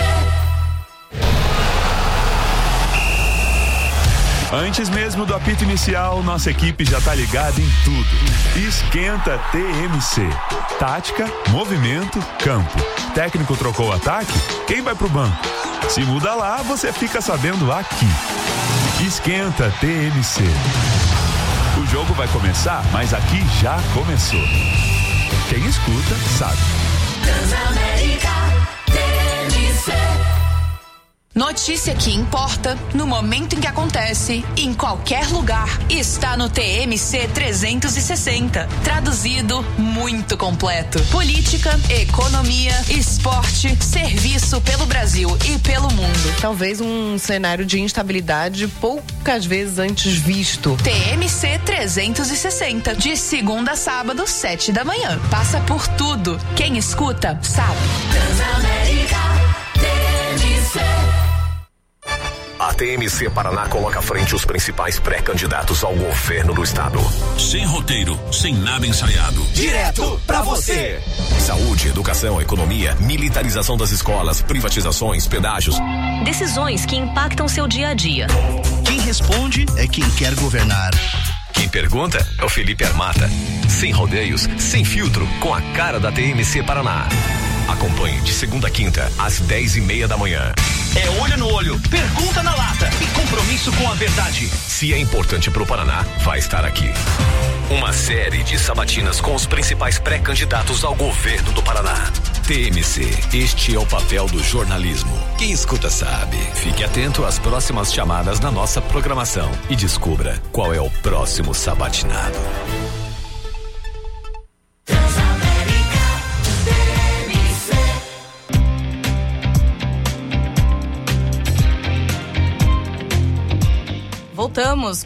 Antes mesmo do apito inicial, nossa equipe já tá ligada em tudo. Esquenta TMC. Tática, movimento, campo. Técnico trocou o ataque? Quem vai pro banco? Se muda lá, você fica sabendo aqui. Esquenta TMC. O jogo vai começar, mas aqui já começou. Quem escuta, sabe. Transamérica TMC. Notícia que importa, no momento em que acontece, em qualquer lugar, está no TMC 360. Traduzido, muito completo. Política, economia, esporte, serviço pelo Brasil e pelo mundo. Talvez um cenário de instabilidade poucas vezes antes visto. TMC 360, de segunda a sábado, 7 da manhã. Passa por tudo. Quem escuta, sabe. Transamérica TMC. A TMC Paraná coloca à frente os principais pré-candidatos ao governo do estado. Sem roteiro, sem nada ensaiado. Direto pra você. Saúde, educação, economia, militarização das escolas, privatizações, pedágios. Decisões que impactam seu dia a dia. Quem responde é quem quer governar. Quem pergunta é o Felipe Armata. Sem rodeios, sem filtro, com a cara da TMC Paraná. Acompanhe de segunda a quinta, às 10:30 da manhã. É olho no olho, pergunta na lata e compromisso com a verdade. Se é importante pro Paraná, vai estar aqui. Uma série de sabatinas com os principais pré-candidatos ao governo do Paraná. TMC, este é o papel do jornalismo. Quem escuta sabe. Fique atento às próximas chamadas na nossa programação e descubra qual é o próximo sabatinado. Voltamos,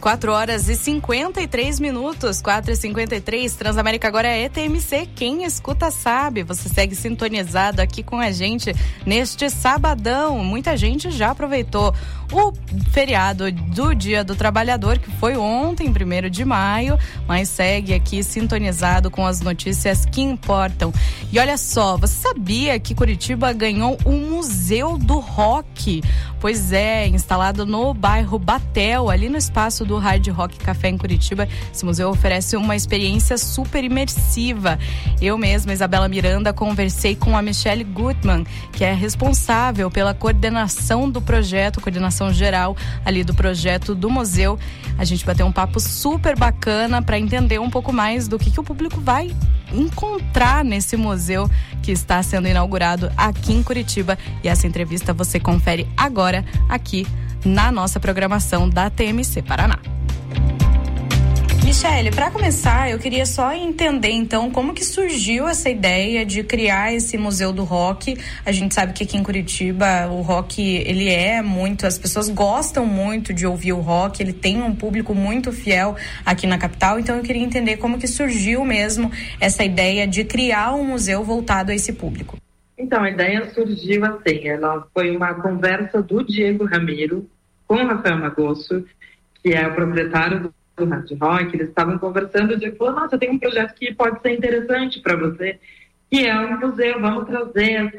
4h53, 4h53, Transamérica agora é TMC, quem escuta sabe, você segue sintonizado aqui com a gente neste sabadão, muita gente já aproveitou o feriado do Dia do Trabalhador, que foi ontem, 1º de maio, mas segue aqui sintonizado com as notícias que importam. E olha só, você sabia que Curitiba ganhou um Museu do Rock? Pois é, instalado no bairro Batel, ali no espaço do Hard Rock Café em Curitiba. Esse museu oferece uma experiência super imersiva. Eu mesma, Isabela Miranda, conversei com a Michelle Gutmann, que é responsável pela coordenação do projeto, coordenação geral ali do projeto do museu. A gente bateu um papo super bacana para entender um pouco mais do que o público vai encontrar nesse museu que está sendo inaugurado aqui em Curitiba. E essa entrevista você confere agora aqui na nossa programação da TMC Paraná. Michelle, para começar, eu queria só entender então como que surgiu essa ideia de criar esse Museu do Rock. A gente sabe que aqui em Curitiba o rock, ele é muito, as pessoas gostam muito de ouvir o rock, ele tem um público muito fiel aqui na capital, então eu queria entender como que surgiu mesmo essa ideia de criar um museu voltado a esse público. Então, a ideia surgiu assim, ela foi uma conversa do Diego Ramiro com o Rafael Magosso, que é o proprietário do Hard Rock. Eles estavam conversando, o Diego falou, nossa, tem um projeto que pode ser interessante para você, que é um museu, vamos trazer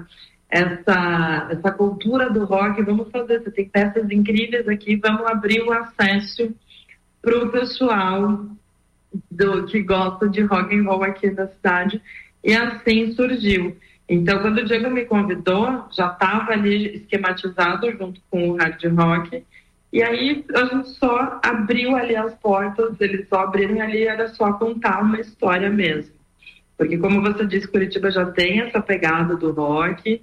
essa cultura do rock, vamos fazer, você tem peças incríveis aqui, vamos abrir o acesso para o pessoal que gosta de rock and roll aqui na cidade, e assim surgiu. Então, quando o Diego me convidou, já estava ali esquematizado junto com o Hard Rock, e aí a gente só abriu ali as portas, eles só abriram ali, era só contar uma história mesmo. Porque, como você disse, Curitiba já tem essa pegada do rock,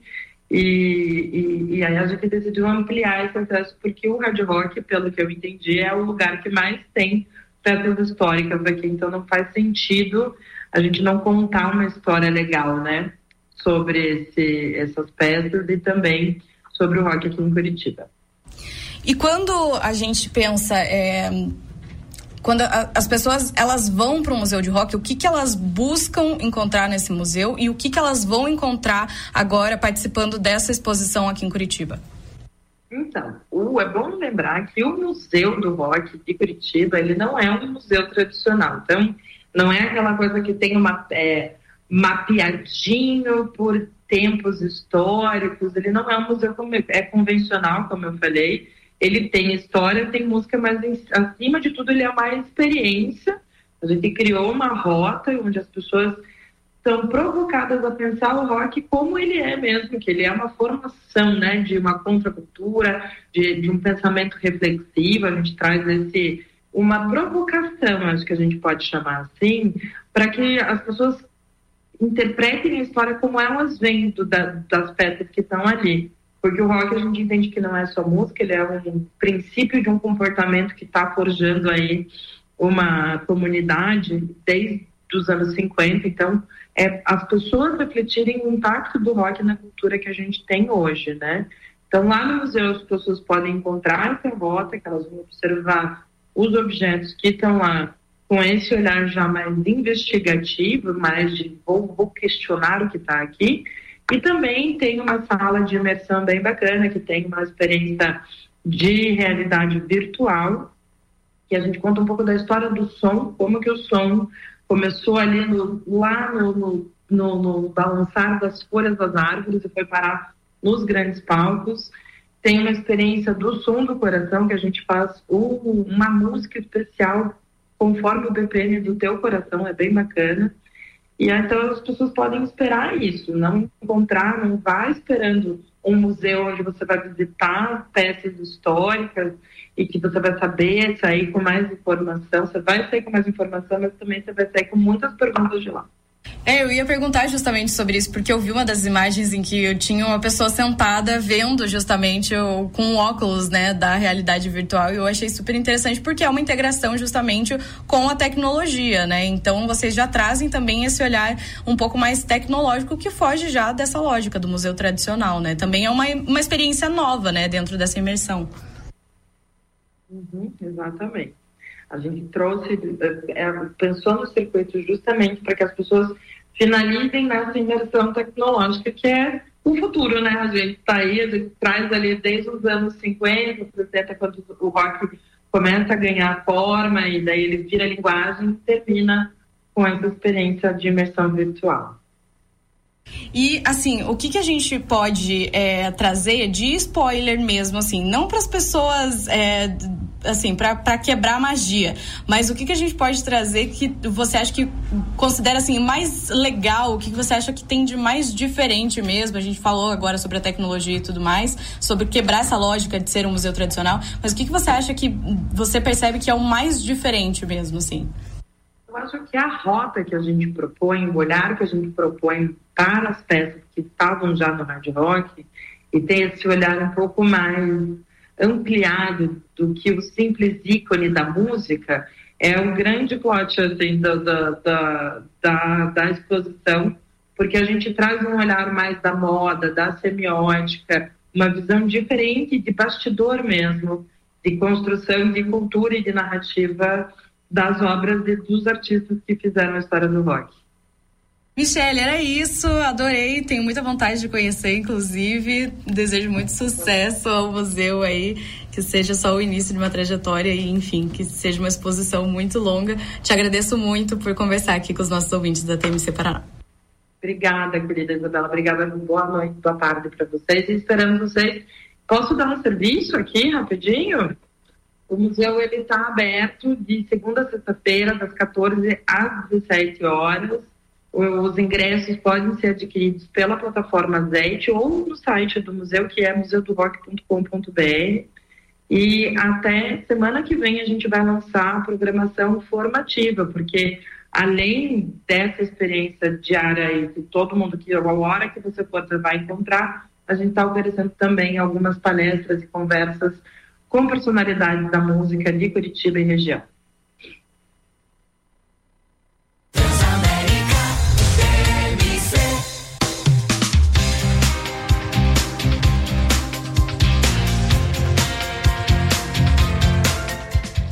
e aí a gente decidiu ampliar esse acesso, porque o Hard Rock, pelo que eu entendi, é o lugar que mais tem peças históricas aqui, então não faz sentido a gente não contar uma história legal, né? Sobre essas peças e também sobre o rock aqui em Curitiba. E quando a gente pensa, quando as pessoas elas vão para um museu de rock, o que elas buscam encontrar nesse museu e o que elas vão encontrar agora participando dessa exposição aqui em Curitiba? Então, é bom lembrar que o Museu do Rock de Curitiba, ele não é um museu tradicional. Então, não é aquela coisa que tem mapeadinho por tempos históricos. Ele não é um museu convencional, como eu falei. Ele tem história, tem música, mas acima de tudo ele é uma experiência. A gente criou uma rota onde as pessoas são provocadas a pensar o rock como ele é mesmo, que ele é uma formação, né, de uma contracultura, de um pensamento reflexivo. A gente traz uma provocação, acho que a gente pode chamar assim, para que as pessoas interpretem a história como elas vêm das peças que estão ali. Porque o rock a gente entende que não é só música, ele é um princípio de um comportamento que está forjando aí uma comunidade desde os anos 50, então as pessoas refletirem o impacto do rock na cultura que a gente tem hoje, né? Então lá no museu as pessoas podem encontrar essa rota, que elas vão observar os objetos que estão lá com esse olhar já mais investigativo, mais de vou questionar o que está aqui. E também tem uma sala de imersão bem bacana, que tem uma experiência de realidade virtual, que a gente conta um pouco da história do som, como que o som começou ali no balançar das folhas das árvores e foi parar nos grandes palcos. Tem uma experiência do som do coração, que a gente faz uma música especial conforme o BPM do teu coração, é bem bacana. E então as pessoas podem esperar isso, não vá esperando um museu onde você vai visitar peças históricas e que você vai sair com mais informação. Você vai sair com mais informação, mas também você vai sair com muitas perguntas de lá. Eu ia perguntar justamente sobre isso, porque eu vi uma das imagens em que eu tinha uma pessoa sentada vendo justamente com óculos, né, da realidade virtual, e eu achei super interessante porque é uma integração justamente com a tecnologia, né? Então vocês já trazem também esse olhar um pouco mais tecnológico que foge já dessa lógica do museu tradicional, né? Também é uma experiência nova, né, dentro dessa imersão. Exatamente. A gente pensou no circuito justamente para que as pessoas finalizem nessa imersão tecnológica, que é o futuro, né? A gente está aí, a gente traz ali desde os anos 50, 60, quando o rock começa a ganhar forma e daí ele vira linguagem e termina com essa experiência de imersão virtual. E, assim, o que a gente pode trazer de spoiler mesmo, assim, não para as pessoas, assim, para quebrar a magia, mas o que a gente pode trazer que você acha que considera, assim, mais legal, o que você acha que tem de mais diferente mesmo? A gente falou agora sobre a tecnologia e tudo mais, sobre quebrar essa lógica de ser um museu tradicional, mas o que você acha que você percebe que é o mais diferente mesmo, assim? Eu acho que a rota que a gente propõe, o olhar que a gente propõe para as peças que estavam já no hard rock, e ter esse olhar um pouco mais ampliado do que o simples ícone da música, é um grande plot assim, da exposição, porque a gente traz um olhar mais da moda, da semiótica, uma visão diferente de bastidor mesmo, de construção de cultura e de narrativa das obras e dos artistas que fizeram a história do rock. Michele, era isso, adorei, tenho muita vontade de conhecer, inclusive, desejo muito sucesso ao museu aí, que seja só o início de uma trajetória e, enfim, que seja uma exposição muito longa. Te agradeço muito por conversar aqui com os nossos ouvintes da TMC Paraná. Obrigada, querida Isabela, obrigada, boa noite, boa tarde para vocês e esperamos vocês. Posso dar um serviço aqui, rapidinho? O museu ele está aberto de segunda a sexta-feira, das 14 às 17 horas. Os ingressos podem ser adquiridos pela plataforma ZET ou no site do museu, que é museudorock.com.br. E até semana que vem a gente vai lançar a programação formativa, porque além dessa experiência diária aí, que todo mundo que a hora que você for vai encontrar, a gente está oferecendo também algumas palestras e conversas com personalidades da música de Curitiba e região.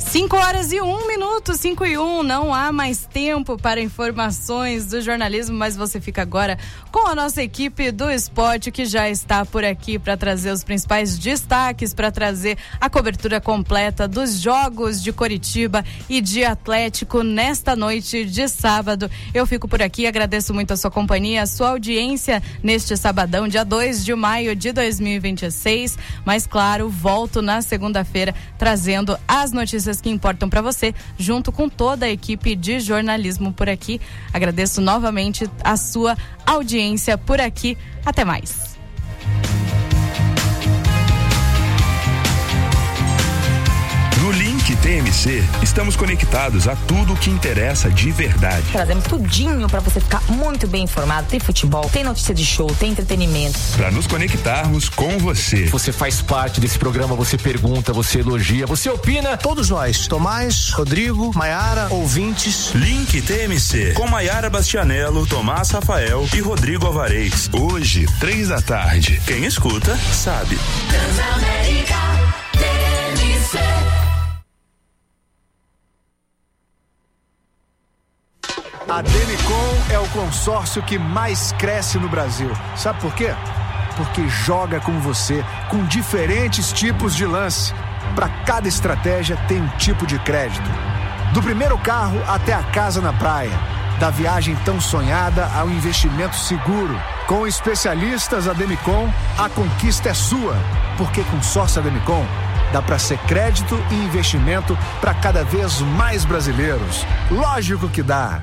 5h01, 5h01, não há mais tempo para informações do jornalismo, mas você fica agora com a nossa equipe do esporte que já está por aqui para trazer os principais destaques, para trazer a cobertura completa dos jogos de Coritiba e de Atlético nesta noite de sábado. Eu fico por aqui, agradeço muito a sua companhia, a sua audiência neste sabadão, dia 2 de maio de 2026, mas claro, volto na segunda-feira trazendo as notícias que importam para você, junto com toda a equipe de jornalismo por aqui. Agradeço novamente a sua audiência por aqui. Até mais. No Link TMC, estamos conectados a tudo o que interessa de verdade. Trazemos tudinho pra você ficar muito bem informado. Tem futebol, tem notícia de show, tem entretenimento. Para nos conectarmos com você. Você faz parte desse programa, você pergunta, você elogia, você opina. Todos nós, Tomás, Rodrigo, Maiara, ouvintes. Link TMC, com Maiara Bastianello, Tomás Rafael e Rodrigo Alvarez. Hoje, 15h. Quem escuta, sabe. Transamérica TMC. A Demicon é o consórcio que mais cresce no Brasil. Sabe por quê? Porque joga com você, com diferentes tipos de lance. Para cada estratégia tem um tipo de crédito. Do primeiro carro até a casa na praia. Da viagem tão sonhada ao investimento seguro. Com especialistas, a Demicon, a conquista é sua. Porque com sócio Demicon, dá para ser crédito e investimento para cada vez mais brasileiros. Lógico que dá.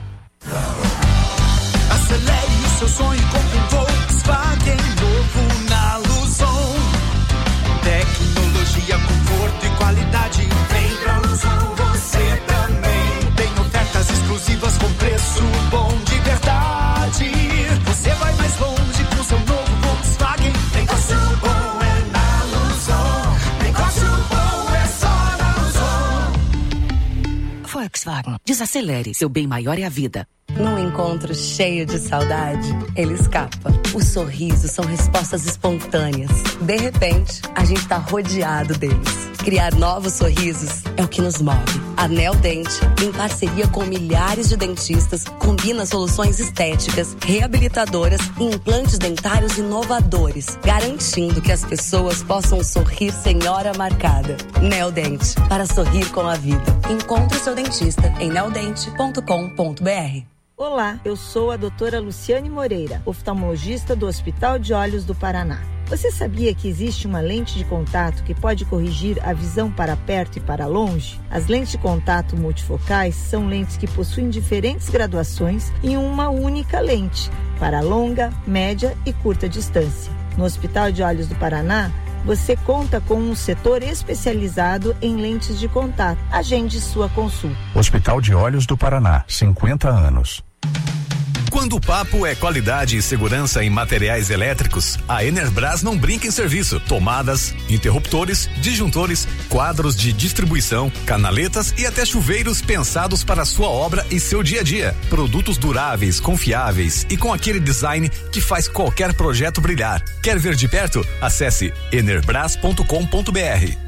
Acelere o seu sonho com um Volkswagen novo na Luzon. Tecnologia, conforto e qualidade. Vem pra Luzon você também. Tem ofertas exclusivas com preço bom de verdade. Você vai mais longe com seu novo Volkswagen. Negócio bom é na Luzon. Negócio bom é só na Luzon. Volkswagen, desacelere, seu bem maior é a vida. Num encontro cheio de saudade, ele escapa. Os sorrisos são respostas espontâneas. De repente, a gente tá rodeado deles. Criar novos sorrisos é o que nos move. A Neodente, em parceria com milhares de dentistas, combina soluções estéticas, reabilitadoras e implantes dentários inovadores, garantindo que as pessoas possam sorrir sem hora marcada. Neodente, para sorrir com a vida. Encontre o seu dentista em neodente.com.br. Olá, eu sou a doutora Luciane Moreira, oftalmologista do Hospital de Olhos do Paraná. Você sabia que existe uma lente de contato que pode corrigir a visão para perto e para longe? As lentes de contato multifocais são lentes que possuem diferentes graduações em uma única lente, para longa, média e curta distância. No Hospital de Olhos do Paraná, você conta com um setor especializado em lentes de contato. Agende sua consulta. Hospital de Olhos do Paraná, 50 anos. Quando o papo é qualidade e segurança em materiais elétricos, a Enerbras não brinca em serviço. Tomadas, interruptores, disjuntores, quadros de distribuição, canaletas e até chuveiros pensados para a sua obra e seu dia a dia. Produtos duráveis, confiáveis e com aquele design que faz qualquer projeto brilhar. Quer ver de perto? Acesse enerbras.com.br.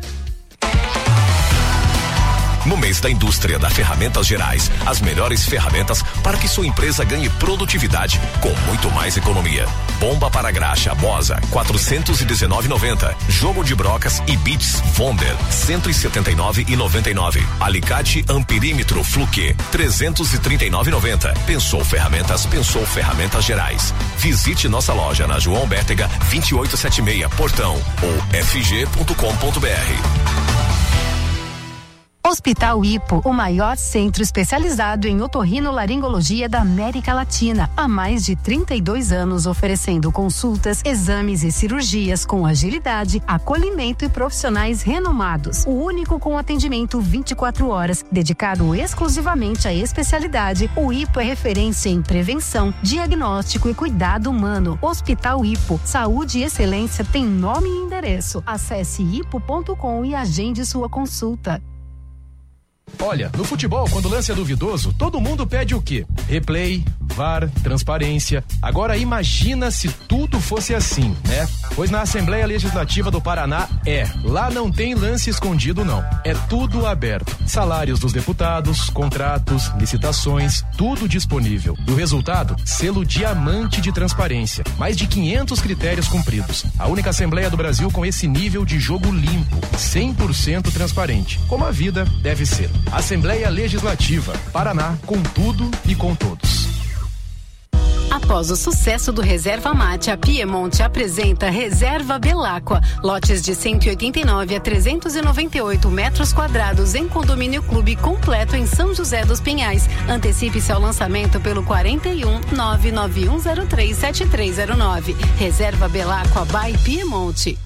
No mês da indústria da Ferramentas Gerais, as melhores ferramentas para que sua empresa ganhe produtividade com muito mais economia. Bomba para graxa Bosa, 419,90. Jogo de brocas e bits Vonder, 179,99. Alicate amperímetro Fluke, 339,90. Pensou Ferramentas Gerais. Visite nossa loja na João Bértega 2876, Portão ou fg.com.br. Hospital Hipo, o maior centro especializado em otorrinolaringologia da América Latina. Há mais de 32 anos oferecendo consultas, exames e cirurgias com agilidade, acolhimento e profissionais renomados. O único com atendimento 24 horas, dedicado exclusivamente à especialidade. O Hipo é referência em prevenção, diagnóstico e cuidado humano. Hospital Hipo, saúde e excelência tem nome e endereço. Acesse hipo.com e agende sua consulta. Olha, no futebol, quando o lance é duvidoso, todo mundo pede o quê? Replay, VAR, transparência. Agora imagina se tudo fosse assim, né? Pois na Assembleia Legislativa do Paraná lá não tem lance escondido não, é tudo aberto. Salários dos deputados, contratos, licitações, tudo disponível. E o resultado? Selo diamante de transparência. Mais de 500 critérios cumpridos. A única Assembleia do Brasil com esse nível de jogo limpo, 100% transparente, como a vida deve ser. Assembleia Legislativa, Paraná, com tudo e com todos. Após o sucesso do Reserva Mate, a Piemonte apresenta Reserva Belacqua. Lotes de 189 a 398 metros quadrados em condomínio clube completo em São José dos Pinhais. Antecipe-se ao lançamento pelo 41 99103 7309. Reserva Belacqua by Piemonte.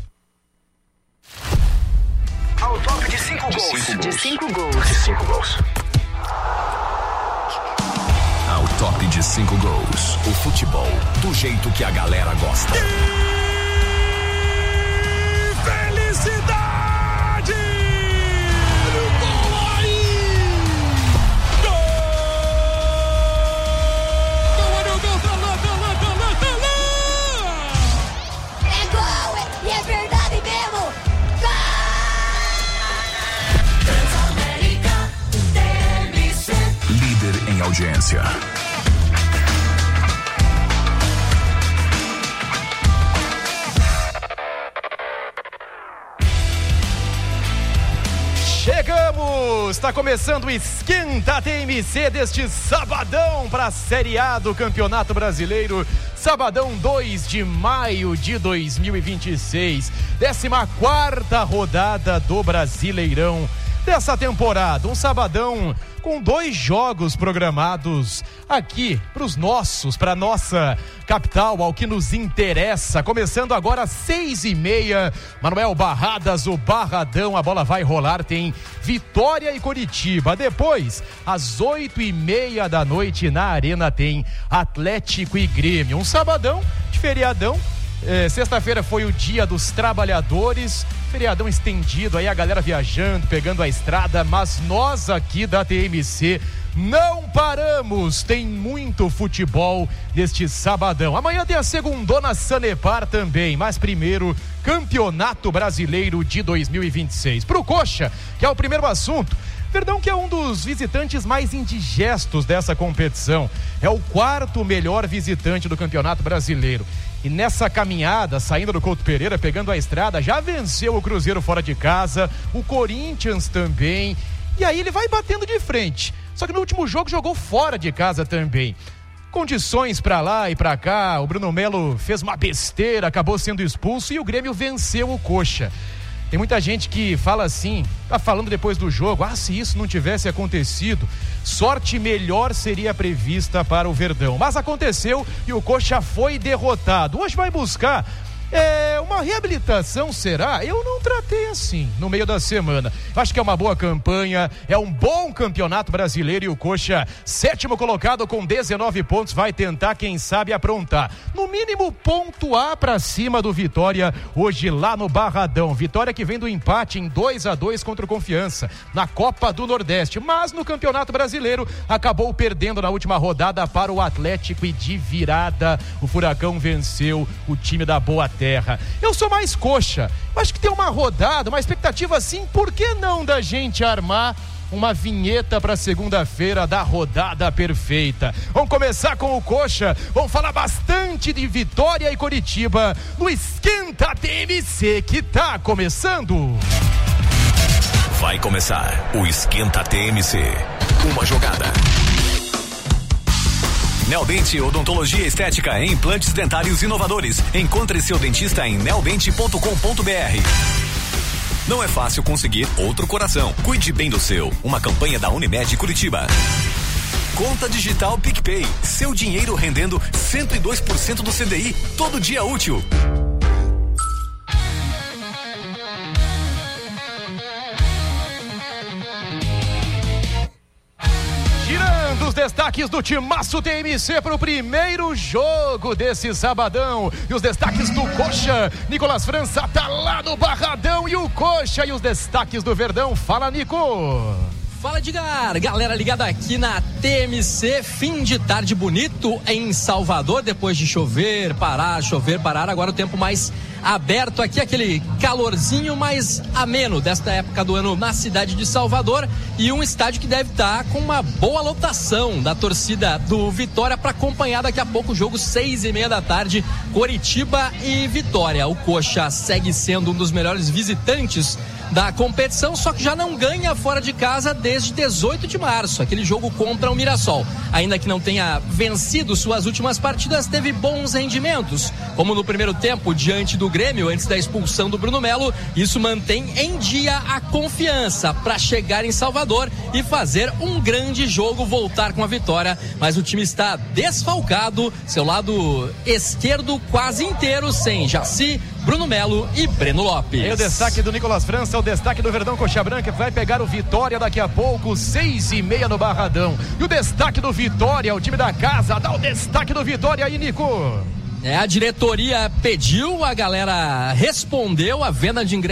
Ao toque de 5 gols. De 5 gols. De 5 gols. Ao toque de 5 gols. O futebol do jeito que a galera gosta. Felicidade! Olha o gol aí! Gol! Olha o gol, tá lá! É gol! E é verdade mesmo! Transamérica TMC. Líder em audiência. Chegamos! Está começando o Esquenta TMC deste sabadão para a Série A do Campeonato Brasileiro. Sabadão 2 de maio de 2026. 14ª rodada do Brasileirão dessa temporada. Um sabadão com 2 jogos programados aqui para nossa capital, ao que nos interessa. Começando agora às 6h30, Manuel Barradas, o Barradão, a bola vai rolar, tem Vitória e Coritiba. Depois, às 8h30 da noite, na Arena, tem Atlético e Grêmio. Um sabadão de feriadão. Sexta-feira foi o Dia dos Trabalhadores, feriadão estendido, aí a galera viajando, pegando a estrada, mas nós aqui da TMC não paramos, tem muito futebol neste sabadão. Amanhã tem a segundona Sanepar também, mas primeiro, Campeonato Brasileiro de 2026. Pro Coxa, que é o primeiro assunto, Verdão, que é um dos visitantes mais indigestos dessa competição, é o 4º melhor visitante do Campeonato Brasileiro. E nessa caminhada, saindo do Couto Pereira, pegando a estrada, já venceu o Cruzeiro fora de casa, o Corinthians também, e aí ele vai batendo de frente. Só que no último jogo jogou fora de casa também. Condições pra lá e pra cá, o Bruno Melo fez uma besteira, acabou sendo expulso e o Grêmio venceu o Coxa. Tem muita gente que fala assim, tá falando depois do jogo, se isso não tivesse acontecido, sorte melhor seria prevista para o Verdão. Mas aconteceu e o Coxa foi derrotado. Hoje vai buscar uma reabilitação, será? Eu não tratei assim no meio da semana. Acho que é uma boa campanha, é um bom campeonato brasileiro e o Coxa, 7º colocado com 19 pontos, vai tentar, quem sabe, aprontar. No mínimo, pontuar pra cima do Vitória hoje lá no Barradão. Vitória que vem do empate em 2-2 contra o Confiança na Copa do Nordeste, mas no Campeonato Brasileiro acabou perdendo na última rodada para o Atlético e de virada o Furacão venceu o time da Boa Terra. Eu sou mais Coxa, acho que tem uma rodada, uma expectativa assim, por que não da gente armar uma vinheta para segunda-feira da rodada perfeita? Vamos começar com o Coxa, vamos falar bastante de Vitória e Coritiba no Esquenta TMC que tá começando. Vai começar o Esquenta TMC. Uma jogada. Neodente Odontologia Estética em implantes dentários inovadores. Encontre seu dentista em neodente.com.br. Não é fácil conseguir outro coração. Cuide bem do seu. Uma campanha da Unimed Curitiba. Conta digital PicPay. Seu dinheiro rendendo 102% do CDI todo dia útil. Os destaques do Timaço TMC para o primeiro jogo desse sabadão. E os destaques do Coxa. Nicolas França tá lá no Barradão e o Coxa. E os destaques do Verdão. Fala, Nico. Fala, Edgar! Galera ligada aqui na TMC, fim de tarde bonito em Salvador, depois de chover, parar, agora o tempo mais aberto aqui, aquele calorzinho mais ameno desta época do ano na cidade de Salvador, e um estádio que deve estar com uma boa lotação da torcida do Vitória para acompanhar daqui a pouco o jogo 6:30 da tarde, Coritiba e Vitória. O Coxa segue sendo um dos melhores visitantes da competição, só que já não ganha fora de casa desde 18 de março, aquele jogo contra o Mirassol. Ainda que não tenha vencido suas últimas partidas, teve bons rendimentos, como no primeiro tempo diante do Grêmio, antes da expulsão do Bruno Melo. Isso mantém em dia a confiança para chegar em Salvador e fazer um grande jogo, voltar com a vitória, mas o time está desfalcado, seu lado esquerdo quase inteiro, sem Jaci, Bruno Melo e Breno Lopes. E o destaque do Nicolas França, o destaque do Verdão Coxa Branca, que vai pegar o Vitória daqui a pouco, 6:30 no Barradão. E o destaque do Vitória, o time da casa, dá o destaque do Vitória aí, Nico. A diretoria pediu, a galera respondeu, a venda de ingressos